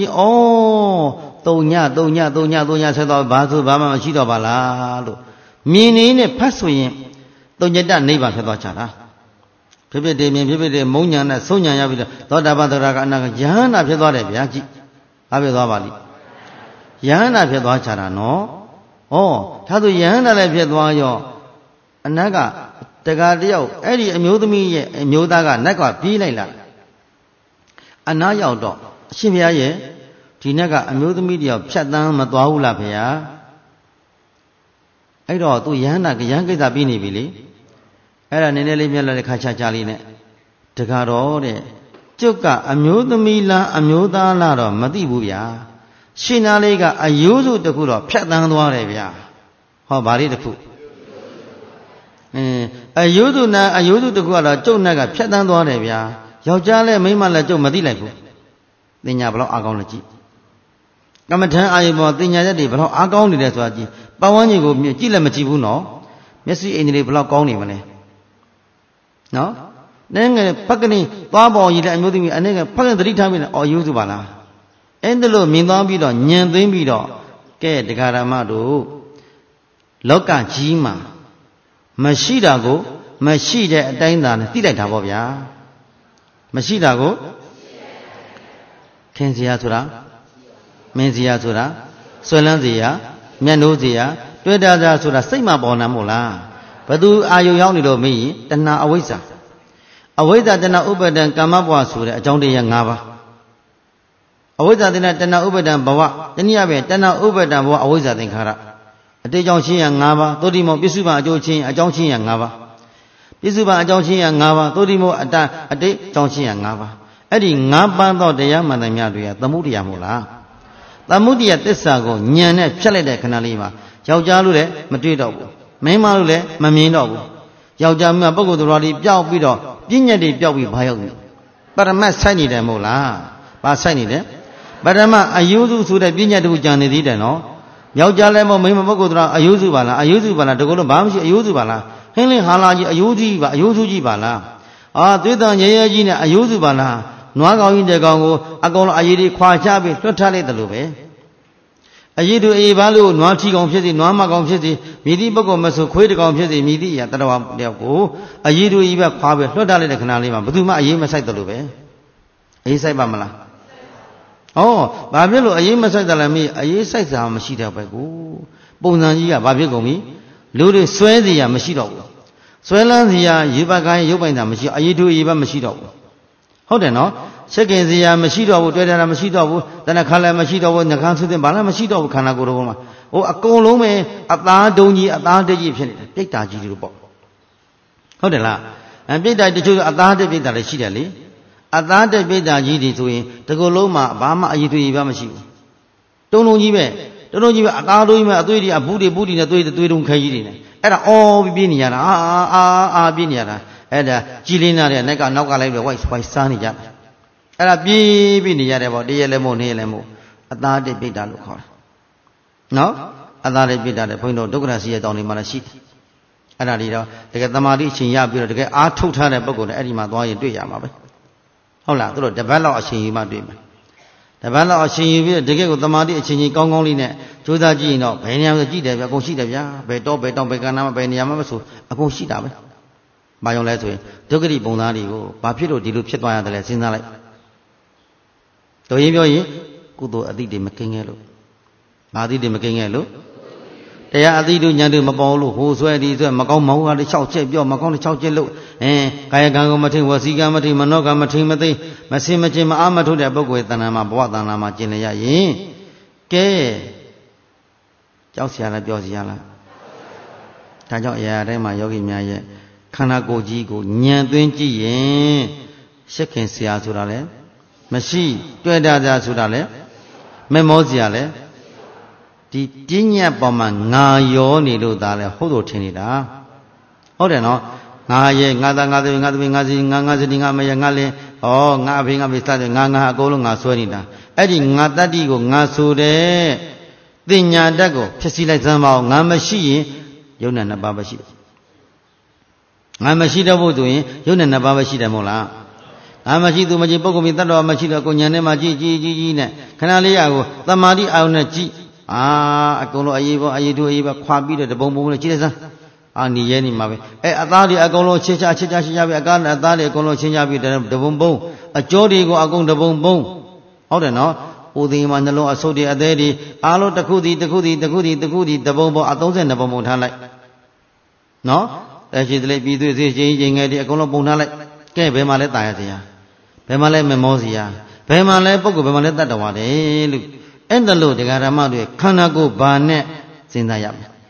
သုံးညဆက်သွားဘာဆိုဘာမှမရှိတော့ပါလားလို့မြင်နေနဲ့ဖတ်ဆိုရင်သုံးညတနိဗ္ဗာန်ဖြစ်သွားကြတာဖြစ်ဖြစ်တယ်မြင်ဖြစ်ဖြစ်တယ်မုံညာနဲ့ဆုံးညာရပြီးတော့သောတာပန်သရကအနာကယဟန္တာဖြစ်သွားတယ်ဗျာကြည့်ဘာဖြစ်သွားပါလိယဟန္တာဖြစ်သွားချတာနော်ဒါဆိုယဟန္တာလည်းဖြစ်သွားရောအနက်ကတကာတယောက်အဲ့ဒီအမျိုးသမီးရဲ့အမျိုးသားကနက်ကပြေးလိုက်လာအနာရောက်တော့အရှင်ဘုရားရဲ့ဒီနက်ကအမျိုးသမီးတယောက်ဖြတ်တန်းမသွားဘူးလားဖေဟာအဲ့တော့သူယဟန္တာယဟန်ကိစ္စပြီးနေပြီလေအဲ့ဒါနည်းနည်းလေးမျက်လက်ခါချလေးနဲ့တကာတော့တဲ့ကျုပ်ကအမျိုးသမီးလားအမျိုးသားလားတော့မသိဘူးဗျာရှင်နာလေးကအယုစုတစ်ခုတော့ဖြတ်တန်းသွားတယ်ဗျာဗာလေးတစ်ခုအယုစုတစ်ခုကတော့ကျုပ်နဲ့ကဖြတ်တန်းသွားတယ်ဗျာယောက်ျားလည်းမိန်းမလည်းကျုပ်မသိလိုက်ဘူးသင်ညာဘလောက်အားကောင်းလဲကြည့်ကမ္မထံအာယုဘောသင်ညာရက်တွေဘလောက်အားကောင်းနေတယ်ဆိုတာကြည့်ပတ်ဝန်းကျင်ကိုကြည့်လည်းမကြည့်ဘူးနော်မျက်စိအိမ်တွေဘလောက်ကောင်းနေမလဲနော်နဲ့ငယ်ဖက်ကနေသွားပေါ်ရည်တဲ့အမျိုးသမီးအနေကဖက်ကနေသတိထားပြီးတော့ယူစုပါလားအဲ့ဒါလို့မြင်သွားပြီးတော့ညံသိမ့်ပြီးတော့ကဲတရားဓမ္မတို့လောကကြီးမှာမရှိတာကိုမရှိတဲ့အတိုင်းသာနဲ့သိလိုက်တာပေါ့ဗျာမရှိတာကိုခင်စရာဆိုတာမမင်းစီရဆိုတာဆွဲလန်းစီရမျက်နှိုးစီရတွေ့တာသာဆိုတာစိတ်မှပေါ်နာမို့လားဘသူအာယုရောက်နေလို့မင်းတဏှာအဝိဇ္ဇာတဏှာဥပါဒံကာမဘဝဆိုတဲ့အကြောင်းတရား၅ပါးအဝိဇ္ဇာတဏှာဥပါဒံဘဝတနည်းအားဖြင့်တဏှာဥပါဒံဘဝအဝိဇ္ဇာသင်္ခါရအတိတ်ကြောင့်ချင်းရ၅ပါးသုတိမောပစ္စုပန်အကျိုးချင်းအကြောင်းချင်းရ၅ပါးပစ္စုပန်အကြောင်းချင်းရ၅ပါးသုတိမောအတိတ်ကြောင့်ချင်းရ၅ပါးအဲ့ဒီ၅ပါးသောတရားမှန်သမျှတွေကသမုဒိယမို့လားသမုဒိယသစ္စာကိုဉာဏ်နဲ့ဖြတ်လိုက်တဲ့ခဏလေးမှာယောက်ျားလို့လည်းမတွေ့တော့ဘူးမိန်းမလို့လည်းမမြင်တော့ဘူးယောက်ျားမြတ်ပုဂ္ဂိုလ်တော်တွေပျောက်ပြီးတော့ပြဉ္ညတ်တွေပျောက်ပြီးဘာရောက်လဲပရမတ်ဆိုင်နေတယ်မို့လားဘာဆိုင်နေတယ်ပရမတ်အယုစုဆိုတဲ့ပြဉ္ညတ်တူကြံနေသေးတယ်နော်ယောက်ျားလည်းမဟုတ်မိန်းမပုဂ္ဂိုလ်တော်အယုစုပါလားအယုစုပါလားတကူလုံးဘာမှမရှိအယုစုပါလားဟင်းလင်းဟာလာကြီးအယုကြီးပါအယုစုကြီးပါလားသွေးတန်ရဲရဲကြီးနဲ့အယုစုပါလားနွားကောင်ကြီးတဲ့ကောင်ကိုအကောင်လုံးအရည်တွေခွာချပြီးလွတ်ထားလိုက်တယ်လို့ပဲအရည်တို့အေးပါလို့နွားထီကောင်ဖြစ်စီနွားမကောင်ဖြစ်စီမြည်သည့်ပုဂ္ဂိုလ်မဆိုခွေးတကောင်ဖြစ်စီမြည်သည့်အရာတတော်တယောက်ကိုအရည်တို့ကြီးပဲခွာပြီးလွတ်ထားလိုက်တဲ့ခဏလေးမှာဘယ်သူမှအရည်မဆိုင်တယ်လို့ပဲအေးဆိုင်ပါမလားဘာဖြစ်လို့အရေးမဆိုင်တယ်လဲမင်းအရေးဆိုင်စာမရှိတော့ပဲကိုပုံစံကြီးကဘာဖြစ်ကုန်ပြီလူတွေဆွဲစီရမရှိတော့ဘူးဆွဲလန်းစီရရေပတ်ကိုင်းရုပ်ပိုင်တာမရှိအရေးတို့ရေပတ်မရှိတော့ဘူးဟုတ်တယ်နော်ချက်ခင်စီရမရှိတော့ဘူးတွေ့တာမရှိတော့ဘူးတဏ္ဍခါလည်းမရှိတော့ဘူးနှကန်းဆုတဲ့ဘာလည်းမရှိတော့ဘူးခန္ဓာကိုယ်တော်မှာအကုန်လုံးပဲအသားတုံးကြီးအသားတက်ကြီးဖြစ်နေတယ်ပြိတ္တာကြီးတို့ပေါ့ဟုတ်တယ်လားပြိတ္တာတချို့အသားတက်ပြိတ္တာလည်းရှိတယ်လေအသားတက်ပြိတ္တာကြီးတွေဆိုရင်ဒီကုလုံးမှာဘာမှအရေးတွေဘာမရှိဘူးတုံးကြီးပဲအသားတုံးကြီးပဲအသွေးတွေအဘူးတွေနဲ့သွေးတုံးခဲကြီးတွေနဲ့အဲ့ဒါအော်ပြင်းနေရတာအာပြင်းနေရတာအဲ့ဒါကြည်လင်းလာတဲ့နောက်ကလိုက်ပြီးဝိုက်စားနေကြတယ်အဲ့ဒါပြေးပြီးနေရတယ်ပေါ့တရက်လည်းမို့နေ့လည်းမို့အသားတက်ပြိတ္တာလို့ခေါ်တာနော်အသားတက်ပြိတ္တာတဲ့ဘုန်းကြီးတို့ဒုက္ခရစီရဲ့တောင်းနေမှာလည်းရှိတယ်အဲ့ဒါတွေတော့တကယ်သမာဓိအချိန်ရပြီးတော့တကယ်အားထုတ်ထားတဲ့ပုဂ္ဂိုလ်နဲ့အဲ့ဒီမှာသွားရင်တွေ့ရမှာပဲဟုတ်လားသူတို့တပတ်လောက်အချိန်ယူမှတွေ့မယ်တပတ်လောက်အချိန်ယူပြီးတကယ်ကိုသမာဓိအချိန်ကြီးကောင်းလေးနဲ့ကြိုးစားကြည့်ရင်တော့ဘယ်နေရာမှာကြည့်တယ်ဗျအကုန်ရှိတယ်ဗျာဘယ်တော့ဘယ်တောင်ဘယ်ကဏ္ဍမှာဘယ်နေရာမှာမဆိုအကုန်ရှိတာပဲဘာကြောင့်လဲဆိုရင်ဒုက္ခတိပုံသားတွေကိုဘာဖြစ်လို့ဒီလိုဖြစ်သွားရတယ်လဲစဉ်းစားလိုက်တို့ရင်ပြောရင်ကုသိုလ်အတိတွေမကင်းခဲ့လို့ဘာအတိတွေမကင်းခဲ့လို့တရားအတိတို့ညာတို့မပေါ်လို့ဟိုဆွဲဒီဆွဲမကောင်းမောင်းကလေး6ချက်ပြောမကောင်းတဲ့6ချက်လို့ကာယကံကိုမထိဝစီကံမထိမနောကံမထိမသိမစင်မကျင်မအားမထုတ်တဲ့ပုဂ္ဂိုလ်တဏ္ဍာမှာဘဝတဏ္ဍာမှာကျင်လည်ရရင်ကဲကြောက်เสียလားပြောเสียလားဒါကြောင့်အရာတိုင်းမှာယောဂီများရဲ့ခန္ဓာကိုယ်ကြီးကိုဉာဏ်သွင်းကြည့်ရင်ရှက်ခင်เสียဆိုတာလဲမရှိတွေ့တာဆိုတာလဲမမောเสียလဲဒီပညာပေါ်မှာငါရောနေလို့ဒါလဲဟုတ်လို့ထင်နေတာဟုတ်တယ်နော်ငါရဲ့ငါသားငါသမီးငါသမီးငါစီငါစတိငါမရငါလင်းငါအဖေငါဖေစတဲ့ငါအကုန်လုံးငါဆွဲနေတာအဲ့ဒီငါတတ္တိကိုငါဆိုတဲ့တင်ညာတတ်ကိုဖြစ်စီလိုက်စမ်းပါအောင်ငါမရှိရင်ယုံနဲ့နှစ်ပါးပဲရှိတယ်ငါမရှိတော့ဖို့ဆိုရင်ယုံနဲ့နှစ်ပါးပဲရှိတယ်မဟုတ်လားငါမရှိသူမရှိပုဂ္ဂိုလ်မြတ်တ္တဝါမရှိတော့ကိုညာနဲ့မှကြည်နဲ့ခဏလေးရကိုသမာဓိအာရုံနဲ့ကြည်အကုန်လုံးအရေးပေါ်အရေးတို့အရေးပါခွာပြီးတော့တပုံနဲ့ကြည့်လိုက်စမ်းနေရဲနေမှာပဲအသားတွေအကုန်လုံးချင်းချပြီးအသားတွေအကုန်လုံးချင်းချပြီးတပုံအကျော်တွေကိုအကုန်တပုံဟုတ်တယ်နော်ဥသိမ်းမှာနှလုံးအဆုတ်တွေအသေးတွေအားလုံးတစ်ခုတပုံအ32ပုံထားလိုက်နော်ရှိသလေးပြီးသွေးစေးချင်းငယ်တွေအကုန်လုံးပုံထားလိုက်ကဲဘယ်မှာလဲတာရစရာဘယ်မှာလဲမမောစရာဘယ်မှာလဲပုဂ္ဂိုလ်ဘယ်မှာလဲတတ္တဝါတယ်လို့အဲ့ဒါလို့ဒကာဓမ္မတွေခန္ဓာကိုယ်ဘာနဲ့စဉ်းစားရမလဲ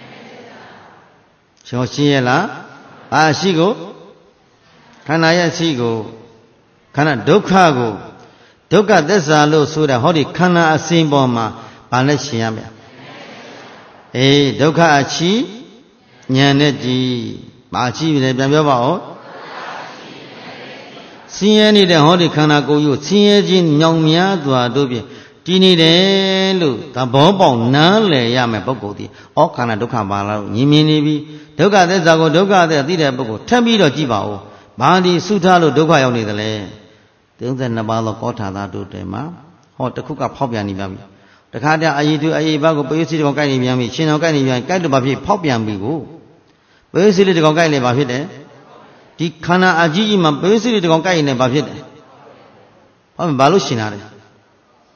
ရှောရှိရဲ့လားရှိကိုခန္ဓာရဲ့ရှိကိုခန္ဓာဒုက္ခကိုဒုက္ခသစ္စာလို့ဆိုတာဟောဒီခန္ဓာအစဉ်ပေါ်မှာဘာနဲ့ရှင်းရမလဲဒုက္ခအချီဉာဏ်နဲ့ကြည်ဘာချီပြီလဲပြန်ပြောပါဦးဆင်းရဲနေတဲ့ဟောဒီခန္ဓာကိုယ်ကိုဆင်းရဲခြင်းညောင်များစွာတို့ဖြင့်တည်နေတယ်လို့သဘောပေါက်နားလည်ရမယ်ပုဂ္ဂိုလ်ဒီခန္ဓာဒုက္ခပါလားလို့ညင်မြင်နေပြီဒုက္ခသစ္စာကိုဒုက္ခသစ္စာသိတဲ့ပုဂ္ဂိုလ်ထပ်ပြီးတော့ကြည့်ပါဦးဘာဒီသုထားလို့ဒုက္ခရောက်နေသလဲ32ပါးသောကောထာသာတို့တယ်မှာတစ်ခုကဖောက်ပြန်နေပြန်ပြီတခါတည်းအရေးတူအရေးပါကိုပယုစီတကောင်ကိုက်နေပြန်ပြီရှင်တော်ကိုက်နေပြန်ကိုက်တော့ဘာဖြစ်ဖောက်ပြန်ပြီကိုပယုစီလေးတကောင်ကိုက်နေဘာဖြစ်တယ်ဒီခန္ဓာအကြီးကြီးမှာပယုစီလေးတကောင်ကိုက်နေဘာဖြစ်တယ်ဘာလို့ရှင်တာလဲ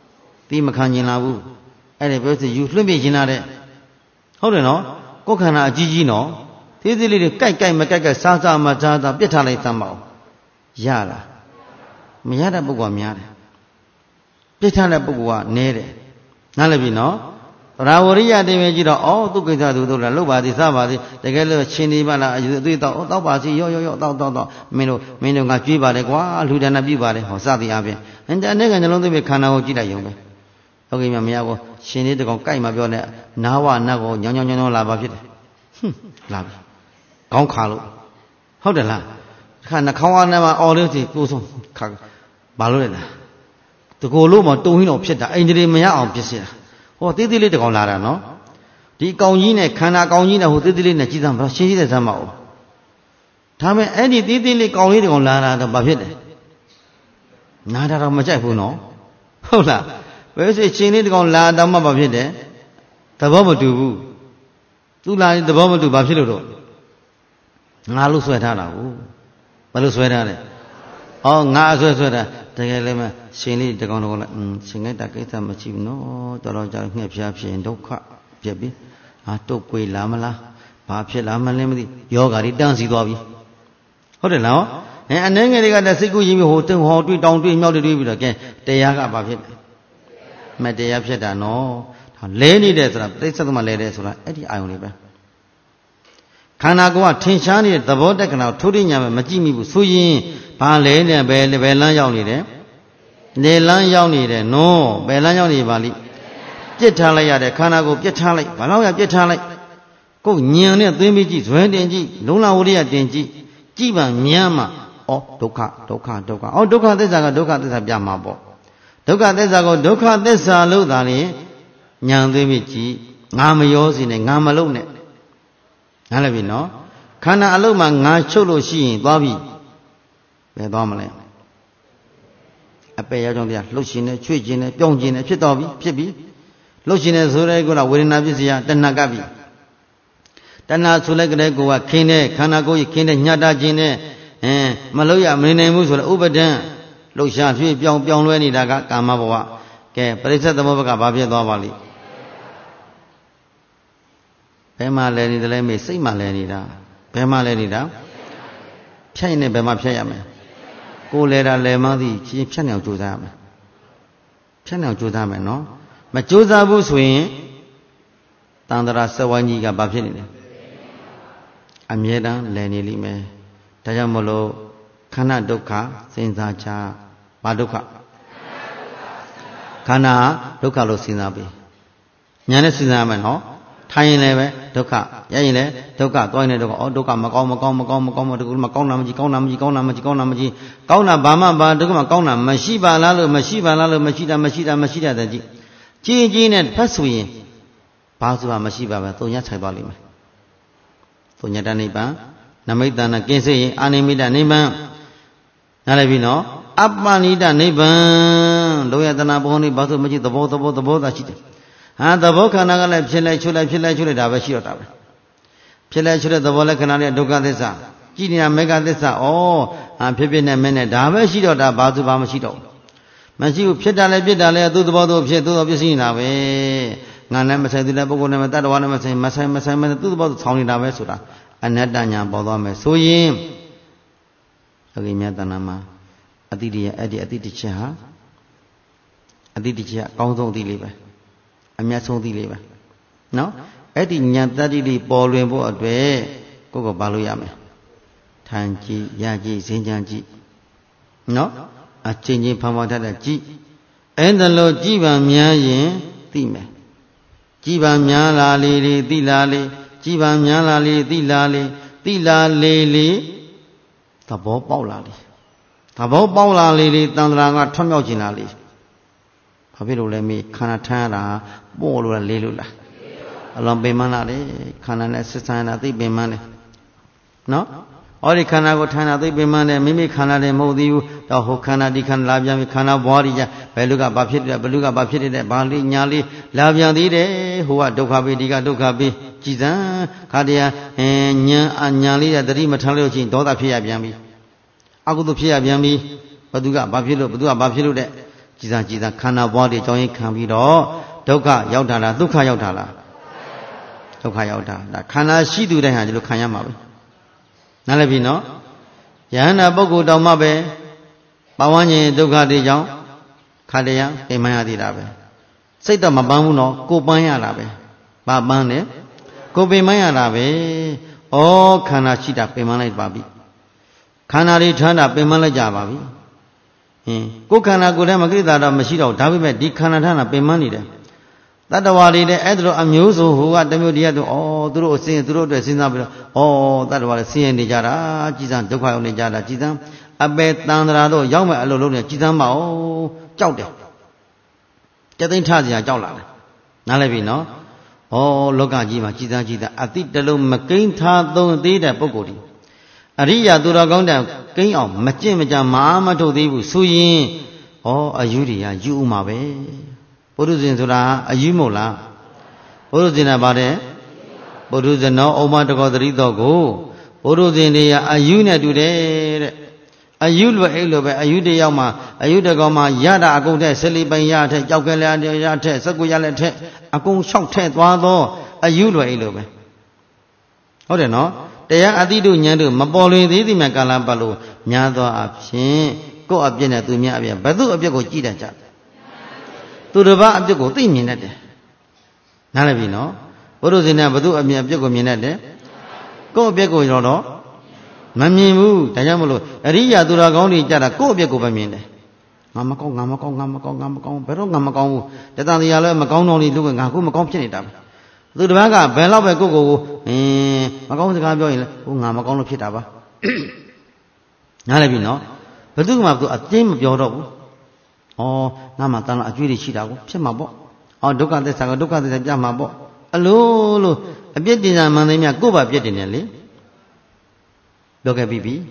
ตีมาคันยินลาบูไอ้เด็กเพื่ออยู่ลุ่มไปยินอะไรเขาเลยเนาะก็ขนาดจีเนาะที่ที่เลยใกล้มาใกล้ซามาซาเปียทอะไรตามเอายาละไม่ยาได้บุกว่าไม่ยาเลยเปียทอะไรบุกว่าเนเรนั่นแหละพี่เนาะราวริยาเดเมจิโร่อ๋อตุกิจาตุละลูกบาติซาบาติแต่แกเลยชินีบ้านละอยู่ตุต่อบาสิย่อต่อไม่รู้งาจีบาเลยกว่าลูดานาบีบาเลยหัวซาติอาเปียอันนี้กันจะลงตัวไปขนาดจีได้ยังไงโอเคมั้ยก็ชินีตะกองใกล้มาเปียเนี่ยนาว่านาก็ยองลาบาဖြစ်တယ်ลาကောင်းခါလို့ဟုတ်တယ်လားခါနှာခေါင်းအားနဲ့မှာအော်လို့စီကိုဆုံးခါဘာလို့လဲလားတကူလို့မတုံဟင်းတော့ဖြစ်တာအိန္ဒြေမရအောင်ဖြစ်စေတာဟောတေးသေးလေးတကောင်လာတာနော်ဒီကောင်ကြီးနဲ့ခန္ဓာကောင်ကြီးနဲ့ဟိုတေးသေးလေးနဲ့ကြည်စမ်းပါရှင်းတဲ့စမ်းမအောင်ဒါမဲ့အဲ့ဒီတေးသေးလေးကောင်လေးတကောင်လာတာတော့ဘာဖြစ်လဲနားတာတော့မကြိုက်ဘူးနော်ဟုတ်လားဘယ်ဆိုချင်းလေးတကောင်လာတော့မှဘာဖြစ်တယ်သဘောမတူဘူးသူလာသဘောမတူဘာဖြစ်လို့တော့ငါလို့ဆွဲထားတာကိုဘာလို့ဆွဲထားလဲဩငါဆွဲတာတကယ်လည်းမရှင်လေးတကောင်တော့ရှင်လိုက်တာကိစ္စမရှိဘူးနော်တော်တော်ကြာငှက်ဖျားဖြစ်ရင်ဒုက္ခပြက်ပြီတုတ်ကွေလာမလားဘာဖြစ်လာမလဲမသိယောဂါတွေတန်းစီသွားပြီဟုတ်တယ်လားအနေငယ်တွေကတစိတ်ကူးရင်ဟိုတုံဟောတွေးတောင်တွေးမြောက်တွေးပြီးတော့ကဲတရားကဘာဖြစ်လဲမတရားဖြစ်တာနော်လဲနေတယ်ဆိုတာပြိဿသမလဲတယ်ဆိုတာအဲ့ဒီအာယုံလေးပဲခန္ဓာကိုယ်ကထင်ရှားနေတဲ့သဘောတက္ကနာကိုထိုးထညာမကြည့်မိဘူးဆိုရင်ဘာလဲနဲ့ဘယ်လမ်းရောက်နေတယ်လေလမ်းရောက်နေတယ်နော်ဘယ်လမ်းရောက်နေပါလိပြစ်ထားလိုက်ရတဲ့ခန္ဓာကိုယ်ပြစ်ထားလိုက်ဘာလို့ရပြစ်ထားလိုက်ကိုယ်ညံနဲ့သွင်းပြီးကြည့်ဇွဲတင်ကြည့်လုံးလာဝရိယတင်ကြည့်ကြည့်ပါမြန်းမှာဩဒုက္ခဩဒုက္ခသစ္စာကဒုက္ခသစ္စာပြမှာပေါ့ဒုက္ခသစ္စာကိုဒုက္ခသစ္စာလို့သာလေညံသွင်းပြီးကြည့်ငါမရောစီနဲ့ငါမလုံးနဲ့နားလည်ပြီနော်ခန္ဓာအလုံးမှာငါချုပ်လို့ရှိရင်သွားပြီဘယ်သွားမလဲအပေရောက်ကြောင့်တရားလှုပ်ရှင်နေချွေ့ခြင်းနေပြောင်းခြင်းနေဖြစ်တော်ပြီဖြစ်ပြီလှုပ်ရှင်နေဆိုတဲ့ကောဝေဒနာပစ္စယတဏှာကပြီတဏှာဆိုလိုက်ကလေးကိုကခင်းတဲ့ခန္ဓာကိုယ်ကြီးခင်းတဲ့ညှတာခြင်းနဲ့မလို့ရမနေနိုင်ဘူးဆိုတော့ဥပဒံလှုပ်ရှားဖြည့်ပြောင်းလဲနေတာကကာမဘဝကဲပရိစ္ဆေသမုပ္ပါကဘာဖြစ်သွားပါလိဘယ်မှာလဲနေတယ်လဲမေးစိတ်မှာလဲနေတာဘယ်မှာလဲနေတာဖြတ်ရင်လည်းဘယ်မှာဖြတ်ရမလဲကိုယ်လဲတာလဲမှသည်ချင်းဖြတ်နေအောင်ကြိုးစားရမယ်ဖြတ်နေအောင်ကြိုးစားမယ်နော်မကြိုးစားဘူးဆိုရင်တန်တရာစဝိုင်းကြီးကဘာဖြစ်နေလဲအမြဲတမ်းလဲနေလိမ့်မယ်ဒါကြောင့်မလို့ခန္ဓာဒုက္ခစဉ်းစားချဘာဒုက္ခခန္ဓာဒုက္ခလို့စဉ်းစားပြီညာနဲ့စဉ်းစားရမယ်နော်ထိုင်ရင်လည်းပဲဒုက္ခရရင်လည်းဒုက္ခသွားရင်လည်းဒုက္ခဒုက္ခမကောင်းတကူမကောင်းတာမကြည့်ကောင်းတာဘာမှဘာဒုက္ခမကောင်းတာမရှိပါလားလို့မရှိတာတဲ့ကြည့်နဲ့ဖတ်ဆိုရင်ဘာဆိုတာမရှိပါပဲသုံးညဆိုင်သွားလိမ့်မယ်သုံးညတနိဗ္ဗာန်နမိတ်တနာကင်းစေရင်အာနိမိတနိဗ္ဗာန်နားလည်ပြီနော်အပ္ပနိဒနိဗ္ဗာန်လောယတနာဘောနိဘာဆိုမရှိသဘောသာရှိတယ်သဘောခန္ဓာကလည်းဖြစ်လိုက်ချုပ်လိုက်ဒါပဲရှိတော့တာပဲဖြစ်လိုက်ချုပ်တဲ့သဘောလက္ခဏာနဲ့ဒုက္ခသစ္စာကြည်နေတာမေဃသစ္စာဖြစ်နေမဲ့နဲ့ဒါပဲရှိတော့တာဘာသူဘာမရှိတော့မရှိဘူးဖြစ်တာလည်းပြစ်တာလည်းသူ့သဘောသူဖြစ်သူ့သဘောပြစ်နေတာပဲငါနဲ့မဆိုင်သူလည်းပုဂ္ဂိုလ်နဲ့မတတ်တော်နဲ့မဆိုင်မဲ့သူ့သဘောသူဆောင်းနေတာပဲဆိုတာအနတ္တညာပေါ်သွားမယ်ဆိုရင်အကိမြတ်တဏ္ဍာမှာအတိတရားအဲ့ဒီအတိတချက်ဟာအတိတချက်အကောင်းဆုံးအတိလေးပဲအမြတ်ဆုံးသိလေးပဲနော်အဲ့ဒီဉာဏ်တတ္တိလေးပေါ်လွင်ဖို့အတွက်ကိုယ်ကဘာလို့ရမလဲထိုင်ကြည့်ရကြည့်စဉ်းကြံကြည့်နော်အချင်းချင်းဖန်ဖော်တတ်တဲ့ကြည့်အဲ့ဒါလို့ကြည်ပါများရင်သိမယ်ကြည်ပါများလာလေသိလာလေကြည်ပါများလာလေသိလာလေသဘောပေါက်လာလေတန်ត្រာကထွတ်မြောက်ခြင်းလာလေဘာဖြစ်လို့လဲမေးခန္ဓာထမ်းရတာပို့လို့လားလေးလို့လားအလုံးပင်မလားလေခန္ဓာနဲ့ဆက်ဆံရတာသိပင်မလဲနော်ဟောဒီခန္ဓာကိုထမ်းတာသိပင်မလဲမိမိခန္ဓာလည်းမဟုတ်သေးဘူးတော့ဟိုခန္ဓာဒီခန္ဓာလာပြန်ပြီခန္ဓာဘွားကြီးဘယ်လူကဘာဖြစ်တယ်ဘယ်လူကဘာဖြစ်တယ်ဘာလေးညာလေးလာပြန်သေးတယ်ဟိုကဒုက္ခပဲဒီကဒုက္ခပဲကြည်စံခါတရားညာလေးတတိမထမ်းလို့ချင်းဒေါသဖြစ်ရပြန်ပြီအကုသိုလ်ဖြစ်ရပြန်ပြီဘသူကဘာဖြစ်လို့တဲ့ Jiza khana body join can be doka yautala, duka yautala. Doka yauta. La khana she do the hand, look Kayama. Nalabino Yana Bogu Domabe Bawani Duka de Jong Kadea, Emaya di Labe. Say the Mabamuno, go Banya Labe. Babane, go be Maya Labe. Oh, Kana Chita Pemana Babi. Kana return up Pemala Jababi. Go Kana Gudamagri that of Machito, David, Dick Kanatana Pemani. That the Wadi, the Edro Amuse who had the media to all through seeing through the Sinabra. Oh, that was seeing the Jara, Jizan, Duka on the Jara, Jizan. I bet Tandrado, Yama alone, Jizama, oh, Chowder. Getting Tazia Jawla. Nalabino. Oh, look at Jima, Jizan, I think the little McCain don't did a Bogodi. Aria Duragonda, King of Machimaja, Mama to the Suyin. Oh, a Yuria, you Mabe. Boruzin Sura, a Yumola. Boruzin Abade. Boruzin no, Oma to go the Ridogo. Boruzin, a Una today. A Yulva Elobe, a Udayama, a Udagoma, Yada, I go there, Silly Bayate, Jokala, Yate, Sakuyalate, a Kung Shok Tet, Wado, a Yulva Elobe. Oh, no. They are Adidu Nyadu, Maboli, the Macala Balu, Nyado Abshin, go up Jena to Miavia, Badu of Yago Jida. To the bar of Yago, 3 minutes. Nalavino, what was in Abadu of Miago Minade? Go Bego Yodo. Mamimu, Tayamulo, Aria Duragoni Jara, go Bego Bamine. Namakong, pero Namakong, that on the Yala Macon only looking at whom accompanied them. The Vaga, Bella Go, Macon the Gaboil, Namakon Kitaba. Nalavino, but do have a team of your dog. Oh, Namatan, a Judy Chidago, Chemabo. Oh, Duka the Sagaduka the Jamabo. Allo, a bit in a manamia go by Piedinelli. Doga Bibi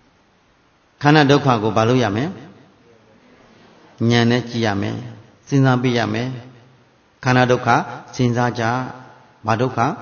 Kana Doka go Baluyame Nyane Chiame Sinabiyame Kana Doka Sinzaja Badoka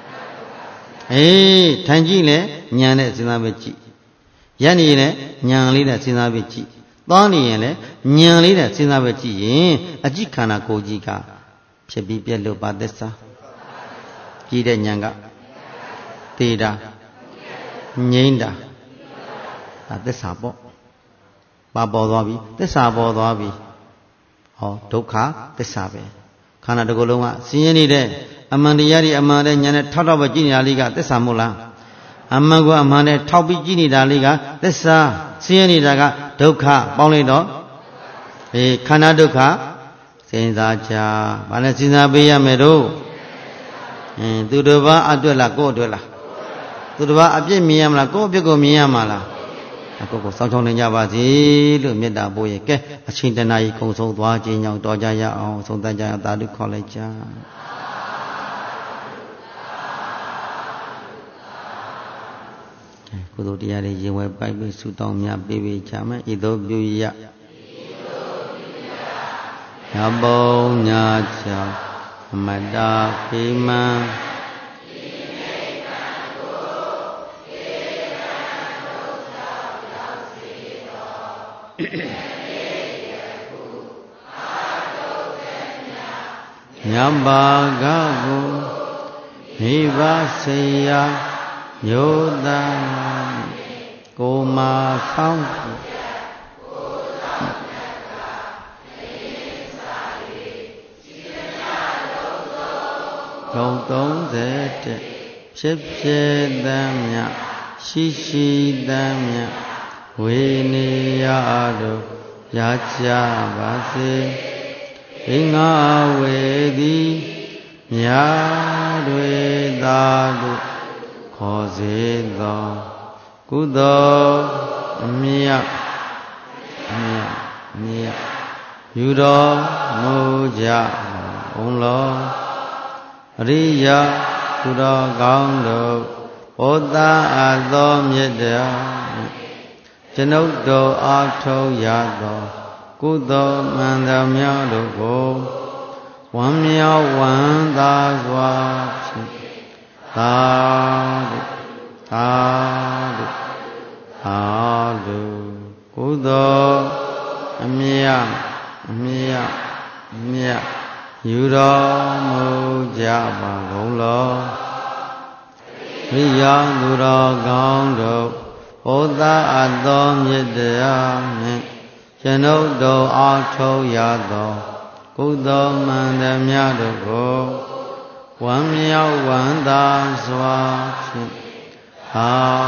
Tangile Nyane Sinabichi Yani Nyanlina Sinabichi Dani Nyanlina Sinabichi Ajikana Kojika Chebi Pielo Badesa Jide Nyanga Tida Nyinda at the Sabo Babodabi, the Sabodabi. Oh, Doka, the Sabe. Canada Goloma, see any day. Amandiari Amanda Yanet Tata Virginia Liga, the Samula. Amago Amanda Toby Gini Daliga, the Sa, see any daga, Doka, Bolido. A Canadoka, Saint Zaja, Valentina Bia Meadow. And Dudova Adula Godula. To the Abje Miamla, go Bigo Miamala. A coco Santon in Yavazi, Lumida Boyke, a Chintanai, Consul, Dwajin, Dojaya, or Sondaja, Dadu College. Kududia, you were by me, Sutomia, baby, Chama, Ido Buya Yabo, Nacha, Mada, Pima. Nyambagago Nivasaya Yodan Goma Sound Gong Zete Shipshe Damya Shishi Damya Winiyado Yacha Vase Inga Wedi Nyadwe Dadu Kozedo Kudo Mia Yudo Moja Onlo Riya Kudo Gaundo Oda Adom Yedya Janukdo Akto Yado Kudo Mandamya Dogo Wamya Wanda Swachi Tadu Kudo Amya မြတ်မြတ်ယူတော်မူကြပါကုန်လောရိယာသူတော်ကောင်းတို့ဘုရားအပ်သောမြတ်တရားနှင့်ကျွန်ုပ်တို့အားထုတ်ရသောကုသိုလ်မှန်သမျှတို့ကိုဝမ်းမြောက်ဝမ်းသာစွာဖြင့်သာ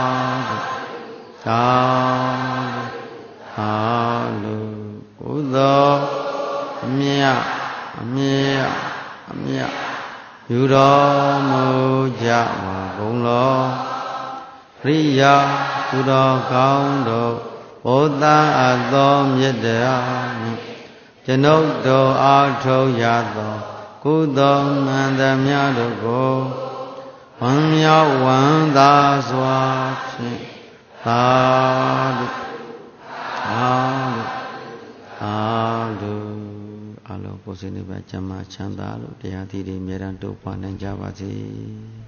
သာသာလူကုသိုလ်အမြတ်အမြတ်အမြတ်ယူတော်မူကြပါကုန်လောရိယာသူတော်ကောင်းတို့ဘုရားအပ်သောမြတ်တရားနှင့်ကျွန်ုပ်တို့အားထုတ်ရသောကုသိုလ်မှန်သမျှတို့ကိုဝမ်းမြောက်ဝမ်းသာစွာဖြင့်သာဓုသာဓုသာဓုအလုံးကိုယ်စိတ်နှပါကျမ်းမာချမ်းသာလို့တရားသီးတွေအမြဲတမ်းတိုးပွားနိုင်ကြပါစေ